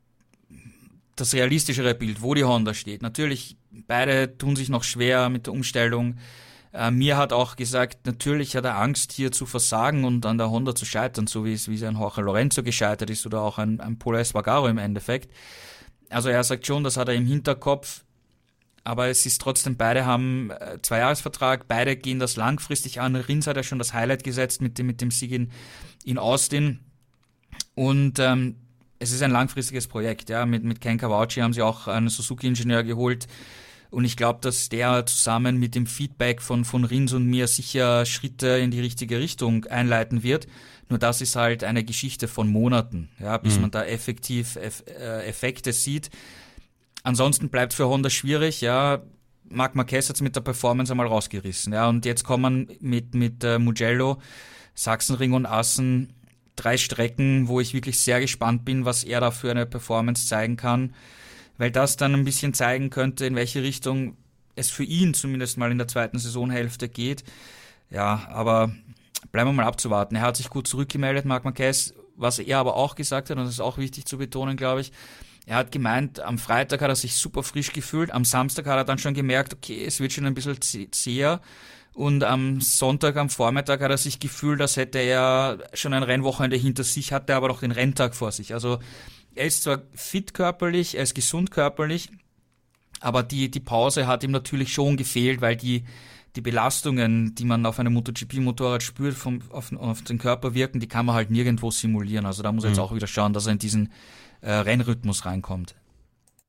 das realistischere Bild, wo die Honda steht. Natürlich, beide tun sich noch schwer mit der Umstellung. Mir hat auch gesagt, natürlich hat er Angst, hier zu versagen und an der Honda zu scheitern, so wie es ein Jorge Lorenzo gescheitert ist oder auch ein Pol Espargaro im Endeffekt. Also er sagt schon, das hat er im Hinterkopf, aber es ist trotzdem, beide haben 2-Jahres-Vertrag, beide gehen das langfristig an. Rins hat ja schon das Highlight gesetzt mit dem Sieg in Austin und es ist ein langfristiges Projekt. Ja. Mit Ken Kawauchi haben sie auch einen Suzuki-Ingenieur geholt. Und ich glaube, dass der zusammen mit dem Feedback von Rins und mir sicher Schritte in die richtige Richtung einleiten wird. Nur das ist halt eine Geschichte von Monaten, ja, bis man da effektiv Effekte sieht. Ansonsten bleibt für Honda schwierig, ja. Marc Marquez hat es mit der Performance einmal rausgerissen, ja. Und jetzt kommen mit Mugello, Sachsenring und Assen 3 Strecken, wo ich wirklich sehr gespannt bin, was er da für eine Performance zeigen kann. Weil das dann ein bisschen zeigen könnte, in welche Richtung es für ihn zumindest mal in der zweiten Saisonhälfte geht. Ja, aber bleiben wir mal abzuwarten. Er hat sich gut zurückgemeldet, Marc Marquez. Was er aber auch gesagt hat, und das ist auch wichtig zu betonen, glaube ich, er hat gemeint, am Freitag hat er sich super frisch gefühlt, am Samstag hat er dann schon gemerkt, okay, es wird schon ein bisschen zäher. Und am Sonntag, am Vormittag hat er sich gefühlt, als hätte er schon ein Rennwochenende hinter sich, hatte aber noch den Renntag vor sich. Also er ist zwar fit körperlich, er ist gesund körperlich, aber die Pause hat ihm natürlich schon gefehlt, weil die Belastungen, die man auf einem MotoGP-Motorrad spürt, auf den Körper wirken, die kann man halt nirgendwo simulieren. Also da muss er jetzt auch wieder schauen, dass er in diesen Rennrhythmus reinkommt.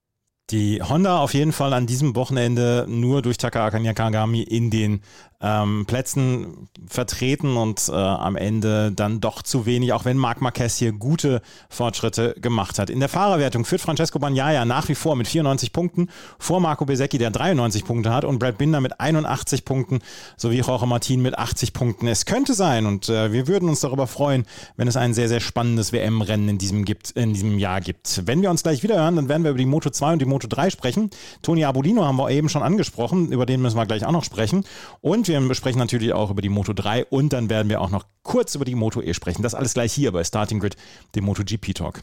Die Honda auf jeden Fall an diesem Wochenende nur durch Taka Nakagami in den Plätzen vertreten und am Ende dann doch zu wenig, auch wenn Marc Marquez hier gute Fortschritte gemacht hat. In der Fahrerwertung führt Francesco Bagnaia nach wie vor mit 94 Punkten vor Marco Bezzecchi, der 93 Punkte hat, und Brad Binder mit 81 Punkten sowie Jorge Martin mit 80 Punkten. Es könnte sein, und wir würden uns darüber freuen, wenn es ein sehr, sehr spannendes WM-Rennen in diesem Jahr gibt. Wenn wir uns gleich wieder hören, dann werden wir über die Moto2 und die Moto3 sprechen. Tony Arbolino haben wir eben schon angesprochen, über den müssen wir gleich auch noch sprechen. Und wir besprechen natürlich auch über die Moto3 und dann werden wir auch noch kurz über die Moto E sprechen. Das alles gleich hier bei Starting Grid, dem MotoGP Talk.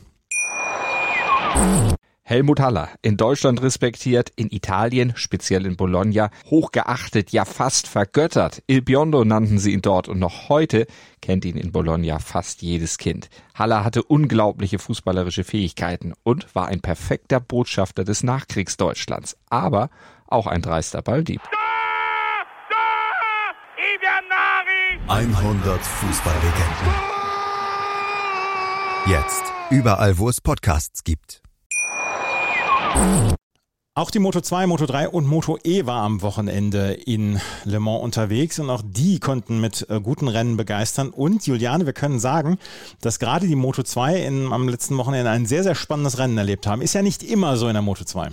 Helmut Haller, in Deutschland respektiert, in Italien, speziell in Bologna, hochgeachtet, ja fast vergöttert. Il Biondo nannten sie ihn dort und noch heute kennt ihn in Bologna fast jedes Kind. Haller hatte unglaubliche fußballerische Fähigkeiten und war ein perfekter Botschafter des Nachkriegsdeutschlands, aber auch ein dreister Balldieb. 100 Fußballlegenden. Jetzt überall, wo es Podcasts gibt. Auch die Moto2, Moto3 und Moto E war am Wochenende in Le Mans unterwegs und auch die konnten mit guten Rennen begeistern. Und Juliane, wir können sagen, dass gerade die Moto2 am letzten Wochenende ein sehr, sehr spannendes Rennen erlebt haben. Ist ja nicht immer so in der Moto2.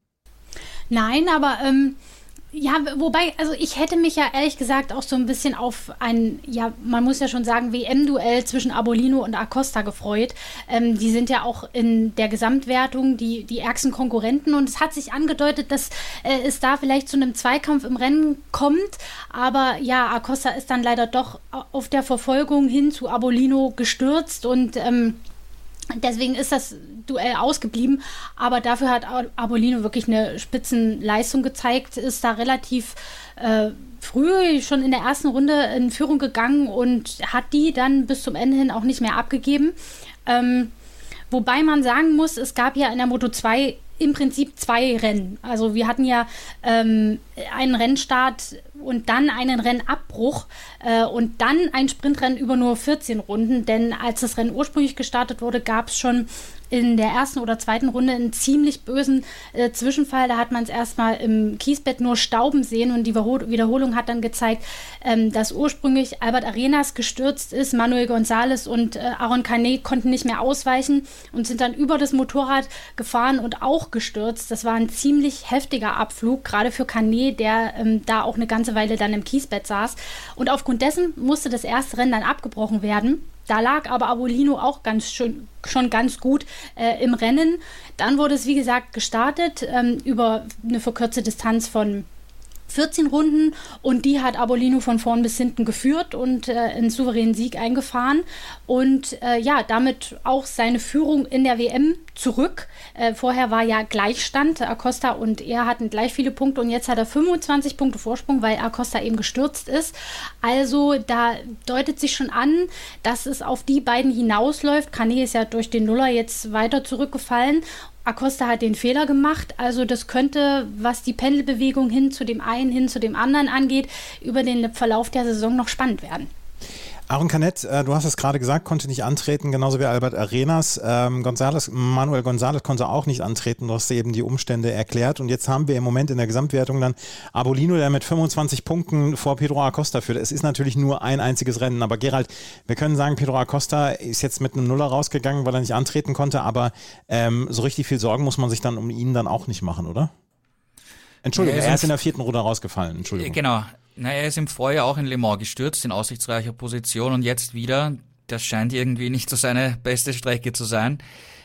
Nein, aber ja, wobei, also ich hätte mich ja ehrlich gesagt auch so ein bisschen auf ein, ja, man muss ja schon sagen, WM-Duell zwischen Arbolino und Acosta gefreut. Die sind ja auch in der Gesamtwertung die ärgsten Konkurrenten und es hat sich angedeutet, dass es da vielleicht zu einem Zweikampf im Rennen kommt. Aber ja, Acosta ist dann leider doch auf der Verfolgung hin zu Arbolino gestürzt und deswegen ist das Duell ausgeblieben, aber dafür hat Arbolino wirklich eine Spitzenleistung gezeigt, ist da relativ früh schon in der ersten Runde in Führung gegangen und hat die dann bis zum Ende hin auch nicht mehr abgegeben. Wobei man sagen muss, es gab ja in der Moto2 im Prinzip 2 Rennen. Also wir hatten ja einen Rennstart und dann einen Rennabbruch und dann ein Sprintrennen über nur 14 Runden, denn als das Rennen ursprünglich gestartet wurde, gab es schon in der ersten oder zweiten Runde einen ziemlich bösen Zwischenfall. Da hat man es erstmal im Kiesbett nur stauben sehen und die Wiederholung hat dann gezeigt, dass ursprünglich Albert Arenas gestürzt ist, Manuel González und Aaron Canet konnten nicht mehr ausweichen und sind dann über das Motorrad gefahren und auch gestürzt. Das war ein ziemlich heftiger Abflug, gerade für Canet, der da auch eine ganze Weile dann im Kiesbett saß. Und aufgrund dessen musste das erste Rennen dann abgebrochen werden. Da lag aber Arbolino auch schon ganz gut im Rennen. Dann wurde es, wie gesagt, gestartet über eine verkürzte Distanz von 14 Runden und die hat Arbolino von vorn bis hinten geführt und einen souveränen Sieg eingefahren und ja, damit auch seine Führung in der WM zurück. Vorher war ja Gleichstand, Acosta und er hatten gleich viele Punkte und jetzt hat er 25 Punkte Vorsprung, weil Acosta eben gestürzt ist. Also da deutet sich schon an, dass es auf die beiden hinausläuft. Canet ist ja durch den Nuller jetzt weiter zurückgefallen. Acosta hat den Fehler gemacht, also das könnte, was die Pendelbewegung hin zu dem einen, hin zu dem anderen angeht, über den Verlauf der Saison noch spannend werden. Aaron Canet, du hast es gerade gesagt, konnte nicht antreten, genauso wie Albert Arenas. Manuel González konnte auch nicht antreten, du hast eben die Umstände erklärt. Und jetzt haben wir im Moment in der Gesamtwertung dann Arbolino, der mit 25 Punkten vor Pedro Acosta führt. Es ist natürlich nur ein einziges Rennen, aber Gerald, wir können sagen, Pedro Acosta ist jetzt mit einem Nuller rausgegangen, weil er nicht antreten konnte, aber so richtig viel Sorgen muss man sich dann um ihn dann auch nicht machen, oder? Entschuldigung, er ist in der 4. Runde rausgefallen. Entschuldigung. Genau. Er ist im Vorjahr auch in Le Mans gestürzt, in aussichtsreicher Position und jetzt wieder. Das scheint irgendwie nicht so seine beste Strecke zu sein.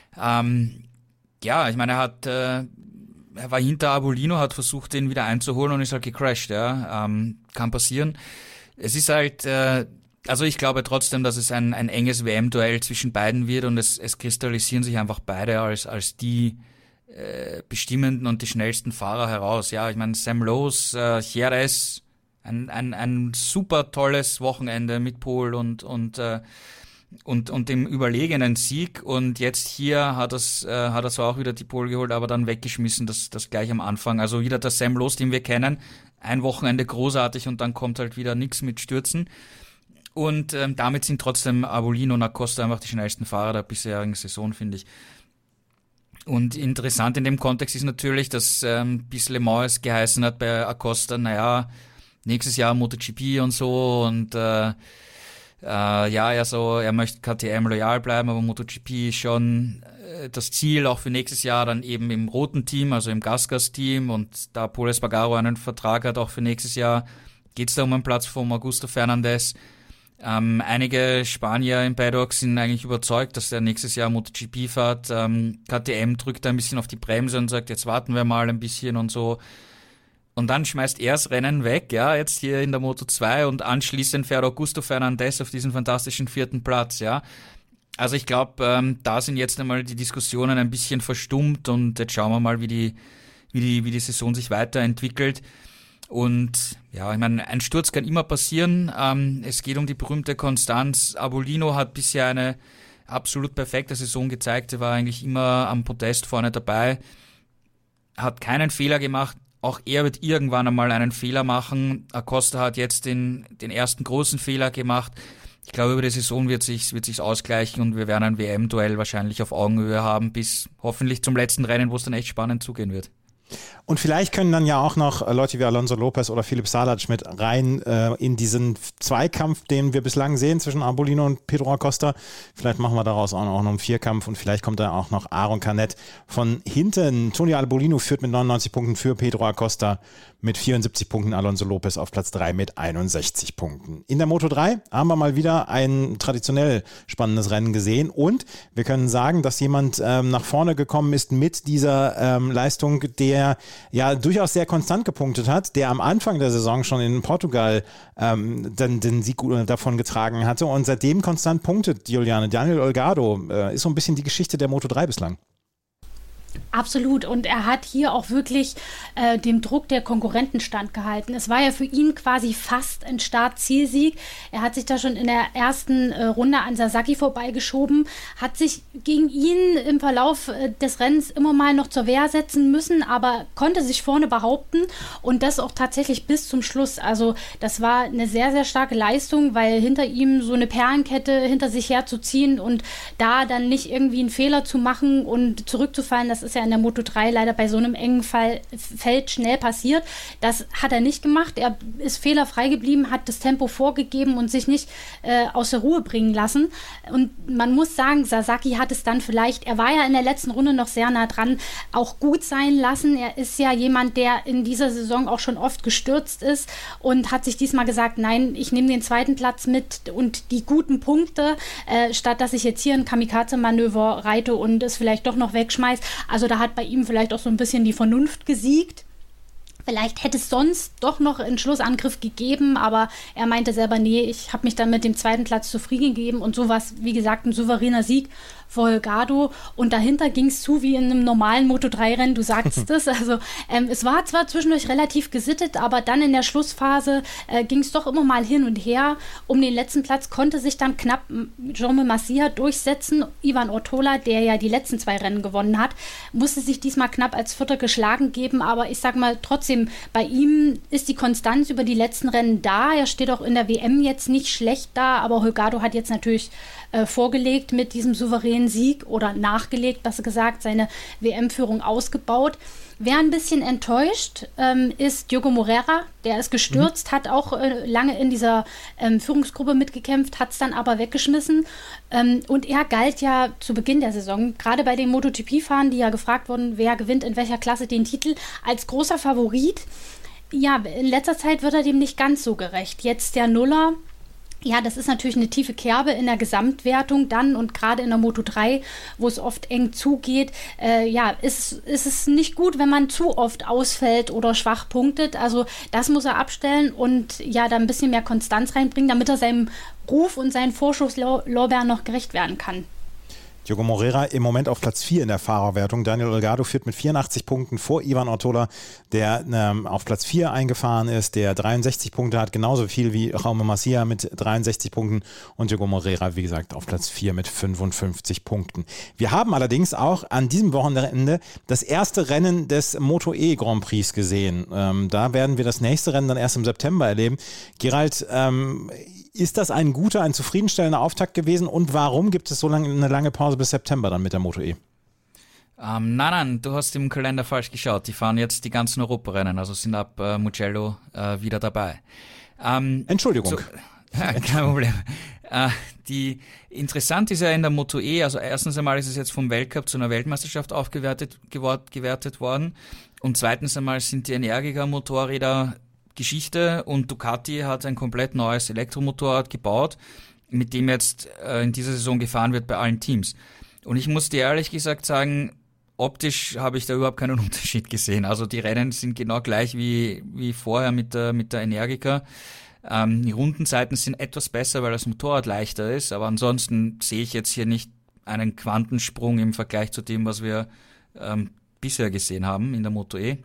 Ja, ich meine, er war hinter Arbolino, hat versucht, den wieder einzuholen und ist halt gecrashed. Ja. Kann passieren. Es ist halt, also ich glaube trotzdem, dass es ein enges WM-Duell zwischen beiden wird und es kristallisieren sich einfach beide als die bestimmenden und die schnellsten Fahrer heraus. Ja, ich meine, Sam Lowe, Jerez, ein super tolles Wochenende mit Pole und dem überlegenen Sieg und jetzt hier hat er zwar auch wieder die Pole geholt, aber dann weggeschmissen, das gleich am Anfang. Also wieder der Sam Lowe, den wir kennen, ein Wochenende großartig und dann kommt halt wieder nichts mit Stürzen. Und damit sind trotzdem Arbolino und Acosta einfach die schnellsten Fahrer der bisherigen Saison, finde ich. Und interessant in dem Kontext ist natürlich, dass bis Le Mans es geheißen hat bei Acosta, nächstes Jahr MotoGP und so und er möchte KTM loyal bleiben, aber MotoGP ist schon das Ziel auch für nächstes Jahr dann eben im roten Team, also im Gasgas-Team, und da Pol Espargaro einen Vertrag hat auch für nächstes Jahr, geht es da um einen Platz von Augusto Fernandez. Einige Spanier im Paddock sind eigentlich überzeugt, dass der nächstes Jahr MotoGP fährt. KTM drückt da ein bisschen auf die Bremse und sagt, jetzt warten wir mal ein bisschen und so. Und dann schmeißt er das Rennen weg, ja, jetzt hier in der Moto2, und anschließend fährt Augusto Fernandez auf diesen fantastischen 4. Platz, ja. Also ich glaube, da sind jetzt einmal die Diskussionen ein bisschen verstummt, und jetzt schauen wir mal, wie die Saison sich weiterentwickelt. Und ja, ich meine, ein Sturz kann immer passieren. Es geht um die berühmte Konstanz. Arbolino hat bisher eine absolut perfekte Saison gezeigt. Er war eigentlich immer am Podest vorne dabei, hat keinen Fehler gemacht. Auch er wird irgendwann einmal einen Fehler machen. Acosta hat jetzt den ersten großen Fehler gemacht. Ich glaube, über die Saison wird sich's ausgleichen, und wir werden ein WM-Duell wahrscheinlich auf Augenhöhe haben, bis hoffentlich zum letzten Rennen, wo es dann echt spannend zugehen wird. Und vielleicht können dann ja auch noch Leute wie Alonso Lopez oder Philipp Salac mit rein in diesen Zweikampf, den wir bislang sehen zwischen Arbolino und Pedro Acosta. Vielleicht machen wir daraus auch noch einen Vierkampf, und vielleicht kommt da auch noch Aaron Canet von hinten. Tony Arbolino führt mit 99 Punkten für Pedro Acosta, mit 74 Punkten Alonso Lopez auf Platz 3 mit 61 Punkten. In der Moto3 haben wir mal wieder ein traditionell spannendes Rennen gesehen, und wir können sagen, dass jemand nach vorne gekommen ist mit dieser Leistung, der ja durchaus sehr konstant gepunktet hat, der am Anfang der Saison schon in Portugal den Sieg davon getragen hatte und seitdem konstant punktet, Juliane. Daniel Olgado ist so ein bisschen die Geschichte der Moto3 bislang. Absolut, und er hat hier auch wirklich dem Druck der Konkurrenten standgehalten. Es war ja für ihn quasi fast ein Start-Zielsieg. Er hat sich da schon in der ersten Runde an Sasaki vorbeigeschoben, hat sich gegen ihn im Verlauf des Rennens immer mal noch zur Wehr setzen müssen, aber konnte sich vorne behaupten, und das auch tatsächlich bis zum Schluss. Also das war eine sehr, sehr starke Leistung, weil hinter ihm so eine Perlenkette hinter sich herzuziehen und da dann nicht irgendwie einen Fehler zu machen und zurückzufallen, das ist ja in der Moto3 leider bei so einem engen Feld schnell passiert. Das hat er nicht gemacht. Er ist fehlerfrei geblieben, hat das Tempo vorgegeben und sich nicht aus der Ruhe bringen lassen. Und man muss sagen, Sasaki hat es dann vielleicht, er war ja in der letzten Runde noch sehr nah dran, auch gut sein lassen. Er ist ja jemand, der in dieser Saison auch schon oft gestürzt ist und hat sich diesmal gesagt, nein, ich nehme den 2. Platz mit und die guten Punkte, statt dass ich jetzt hier ein Kamikaze-Manöver reite und es vielleicht doch noch wegschmeiße. Also da hat bei ihm vielleicht auch so ein bisschen die Vernunft gesiegt. Vielleicht hätte es sonst doch noch einen Schlussangriff gegeben, aber er meinte selber, nee, ich habe mich dann mit dem 2. Platz zufrieden gegeben, und so war es, wie gesagt, ein souveräner Sieg für Holgado, und dahinter ging es zu wie in einem normalen Moto3-Rennen, du sagst es, also es war zwar zwischendurch relativ gesittet, aber dann in der Schlussphase ging es doch immer mal hin und her. Um den letzten Platz konnte sich dann knapp Jaume Masia durchsetzen. Ivan Ortola, der ja die letzten 2 Rennen gewonnen hat, musste sich diesmal knapp als Vierter geschlagen geben, aber ich sag mal trotzdem, bei ihm ist die Konstanz über die letzten Rennen da. Er steht auch in der WM jetzt nicht schlecht da, aber Holgado hat jetzt natürlich vorgelegt mit diesem souveränen Sieg, oder nachgelegt, besser gesagt, seine WM-Führung ausgebaut. Wer ein bisschen enttäuscht, ist Diogo Moreira. Der ist gestürzt, hat auch lange in dieser Führungsgruppe mitgekämpft, hat es dann aber weggeschmissen. Und er galt ja zu Beginn der Saison, gerade bei den MotoGP-Fahrern, die ja gefragt wurden, wer gewinnt in welcher Klasse den Titel, als großer Favorit. Ja, in letzter Zeit wird er dem nicht ganz so gerecht. Jetzt der Nuller. Ja, das ist natürlich eine tiefe Kerbe in der Gesamtwertung dann, und gerade in der Moto3, wo es oft eng zugeht, ist es nicht gut, wenn man zu oft ausfällt oder schwach punktet. Also das muss er abstellen und ja, da ein bisschen mehr Konstanz reinbringen, damit er seinem Ruf und seinen Vorschusslorbeeren noch gerecht werden kann. Diogo Moreira im Moment auf Platz 4 in der Fahrerwertung. Daniel Olgado führt mit 84 Punkten vor Ivan Ortola, der auf Platz 4 eingefahren ist, der 63 Punkte hat, genauso viel wie Jaume Masia mit 63 Punkten, und Diogo Moreira, wie gesagt, auf Platz 4 mit 55 Punkten. Wir haben allerdings auch an diesem Wochenende das erste Rennen des Moto-E Grand Prix gesehen. Da werden wir das nächste Rennen dann erst im September erleben. Gerald, ist das ein guter, ein zufriedenstellender Auftakt gewesen, und warum gibt es so eine lange Pause bis September dann mit der Moto-E? Nein, du hast im Kalender falsch geschaut. Die fahren jetzt die ganzen Europarennen, also sind ab Mugello wieder dabei. Entschuldigung. Kein Problem. Die interessant ist ja in der Moto E, also erstens einmal ist es jetzt vom Weltcup zu einer Weltmeisterschaft gewertet worden und zweitens einmal sind die Energica-Motorräder Geschichte und Ducati hat ein komplett neues Elektromotorrad gebaut, mit dem jetzt in dieser Saison gefahren wird bei allen Teams. Und ich muss dir ehrlich gesagt sagen, optisch habe ich da überhaupt keinen Unterschied gesehen. Also die Rennen sind genau gleich wie vorher mit der Energica. Die Rundenzeiten sind etwas besser, weil das Motorrad leichter ist, aber ansonsten sehe ich jetzt hier nicht einen Quantensprung im Vergleich zu dem, was wir bisher gesehen haben in der Moto E.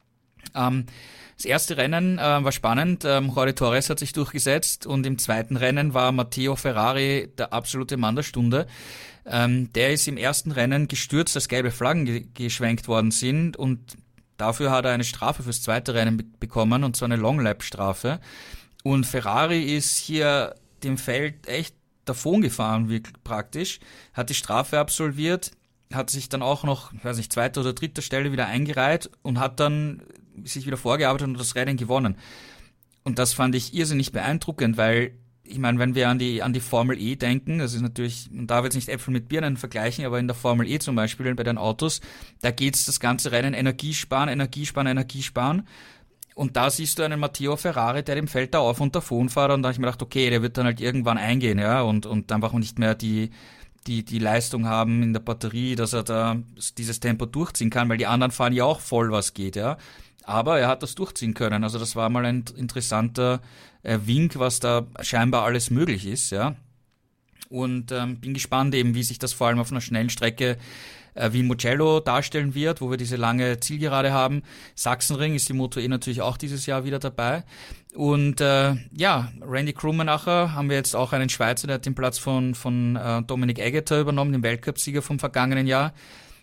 Das erste Rennen war spannend. Jorge Torres hat sich durchgesetzt und im zweiten Rennen war Matteo Ferrari der absolute Mann der Stunde. Der ist im ersten Rennen gestürzt, als gelbe Flaggen geschwenkt worden sind und dafür hat er eine Strafe fürs zweite Rennen bekommen und zwar eine Long-Lap-Strafe. Und Ferrari ist hier dem Feld echt davon gefahren, wirklich praktisch, hat die Strafe absolviert, hat sich dann auch noch, ich weiß nicht, zweiter oder dritter Stelle wieder eingereiht und hat dann sich wieder vorgearbeitet und das Rennen gewonnen. Und das fand ich irrsinnig beeindruckend, weil, ich meine, wenn wir an die Formel E denken, das ist natürlich, man darf jetzt nicht Äpfel mit Birnen vergleichen, aber in der Formel E zum Beispiel, bei den Autos, da geht's das ganze Rennen Energie sparen. Und da siehst du einen Matteo Ferrari, der dem Feld da auf und davon fährt und da habe ich mir gedacht, okay, der wird dann halt irgendwann eingehen, ja, und einfach nicht mehr die Leistung haben in der Batterie, dass er da dieses Tempo durchziehen kann, weil die anderen fahren ja auch voll, was geht, ja. Aber er hat das durchziehen können, also das war mal ein interessanter Wink, was da scheinbar alles möglich ist, ja. Und bin gespannt eben, wie sich das vor allem auf einer schnellen Strecke wie Mugello darstellen wird, wo wir diese lange Zielgerade haben. Sachsenring ist die Moto E natürlich auch dieses Jahr wieder dabei. Und Randy Krummenacher haben wir jetzt auch einen Schweizer, der hat den Platz von Dominik Eggeter übernommen, dem Weltcupsieger vom vergangenen Jahr.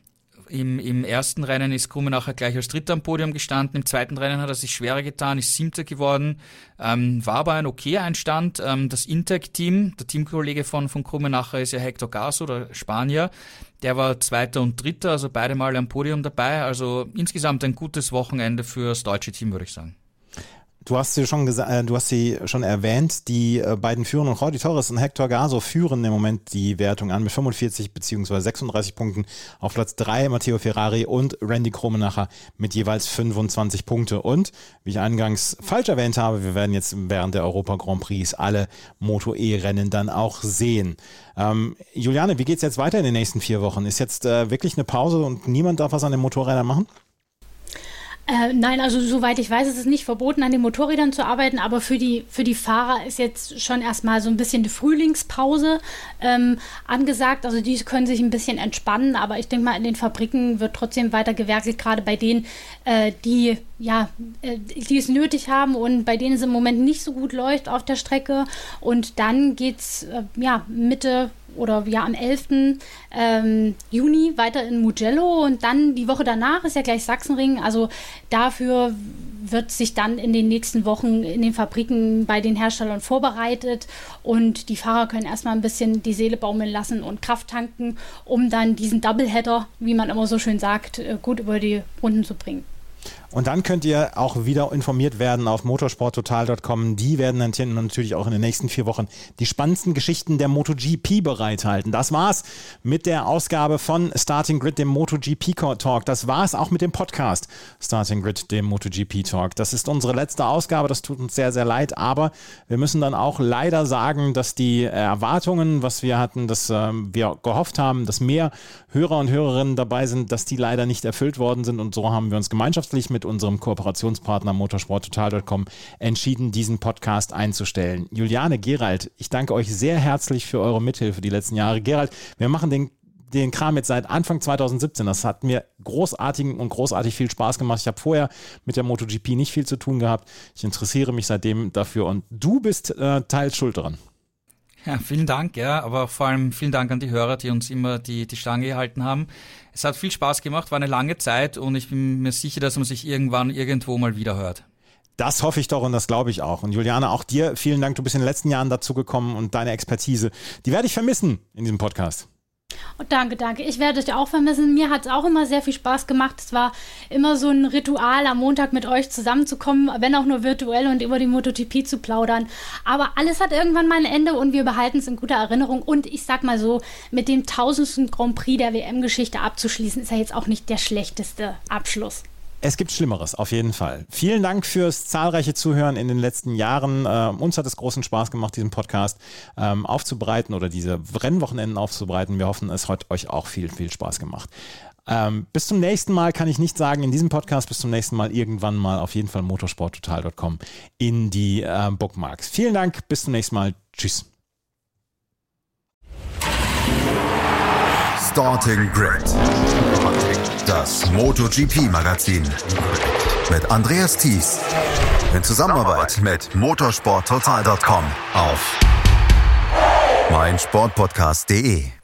Im ersten Rennen ist Krummenacher gleich als Dritter am Podium gestanden. Im zweiten Rennen hat er sich schwerer getan, ist Siebter geworden. War aber ein okayer Einstand. Das Intec-Team, der Teamkollege von Krummenacher ist ja Hector Garzo, der Spanier. Der war Zweiter und Dritter, also beide Male am Podium dabei. Also insgesamt ein gutes Wochenende fürs deutsche Team, würde ich sagen. Du hast sie schon erwähnt, die beiden Führenden, Jorge Torres und Hector Garzo, führen im Moment die Wertung an mit 45 bzw. 36 Punkten. Auf Platz 3 Matteo Ferrari und Randy Krummenacher mit jeweils 25 Punkte. Und, wie ich eingangs falsch erwähnt habe, wir werden jetzt während der Europa Grand Prix alle Moto-E-Rennen dann auch sehen. Juliane, wie geht's jetzt weiter in den nächsten 4 Wochen? Ist jetzt wirklich eine Pause und niemand darf was an den Motorrädern machen? Nein, also soweit ich weiß, ist es nicht verboten, an den Motorrädern zu arbeiten, aber für die Fahrer ist jetzt schon erstmal so ein bisschen die Frühlingspause angesagt. Also die können sich ein bisschen entspannen, aber ich denke mal, in den Fabriken wird trotzdem weiter gewerkelt, gerade bei denen, die es nötig haben und bei denen es im Moment nicht so gut läuft auf der Strecke. Und dann geht's Mitte oder am 11. Juni weiter in Mugello und dann die Woche danach ist ja gleich Sachsenring. Also dafür wird sich dann in den nächsten Wochen in den Fabriken bei den Herstellern vorbereitet und die Fahrer können erstmal ein bisschen die Seele baumeln lassen und Kraft tanken, um dann diesen Doubleheader, wie man immer so schön sagt, gut über die Runden zu bringen. Und dann könnt ihr auch wieder informiert werden auf motorsporttotal.com. Die werden dann natürlich auch in den nächsten 4 Wochen die spannendsten Geschichten der MotoGP bereithalten. Das war's mit der Ausgabe von Starting Grid, dem MotoGP Talk. Das war's auch mit dem Podcast Starting Grid, dem MotoGP Talk. Das ist unsere letzte Ausgabe. Das tut uns sehr, sehr leid. Aber wir müssen dann auch leider sagen, dass die Erwartungen, was wir hatten, dass wir gehofft haben, dass mehr Hörer und Hörerinnen dabei sind, dass die leider nicht erfüllt worden sind. Und so haben wir uns gemeinschaftlich mit unserem Kooperationspartner motorsporttotal.com entschieden, diesen Podcast einzustellen. Juliane, Gerald, ich danke euch sehr herzlich für eure Mithilfe die letzten Jahre. Gerald, wir machen den Kram jetzt seit Anfang 2017. Das hat mir großartig viel Spaß gemacht. Ich habe vorher mit der MotoGP nicht viel zu tun gehabt. Ich interessiere mich seitdem dafür und du bist teils schuld daran. Ja, vielen Dank, aber vor allem vielen Dank an die Hörer, die uns immer die Stange gehalten haben. Es hat viel Spaß gemacht, war eine lange Zeit und ich bin mir sicher, dass man sich irgendwann irgendwo mal wieder hört. Das hoffe ich doch und das glaube ich auch. Und Juliane, auch dir vielen Dank. Du bist in den letzten Jahren dazu gekommen und deine Expertise, die werde ich vermissen in diesem Podcast. Oh, danke. Ich werde euch auch vermissen. Mir hat es auch immer sehr viel Spaß gemacht. Es war immer so ein Ritual, am Montag mit euch zusammenzukommen, wenn auch nur virtuell und über die MotoGP zu plaudern. Aber alles hat irgendwann mal ein Ende und wir behalten es in guter Erinnerung. Und ich sag mal so, mit dem 1000. Grand Prix der WM-Geschichte abzuschließen, ist ja jetzt auch nicht der schlechteste Abschluss. Es gibt Schlimmeres, auf jeden Fall. Vielen Dank fürs zahlreiche Zuhören in den letzten Jahren. Uns hat es großen Spaß gemacht, diesen Podcast aufzubereiten oder diese Rennwochenenden aufzubereiten. Wir hoffen, es hat euch auch viel, viel Spaß gemacht. Bis zum nächsten Mal kann ich nicht sagen in diesem Podcast, bis zum nächsten Mal irgendwann mal auf jeden Fall motorsporttotal.com in die Bookmarks. Vielen Dank, bis zum nächsten Mal. Tschüss. Starting Grid. Das MotoGP-Magazin mit Andreas Thies in Zusammenarbeit mit motorsporttotal.com auf meinsportpodcast.de.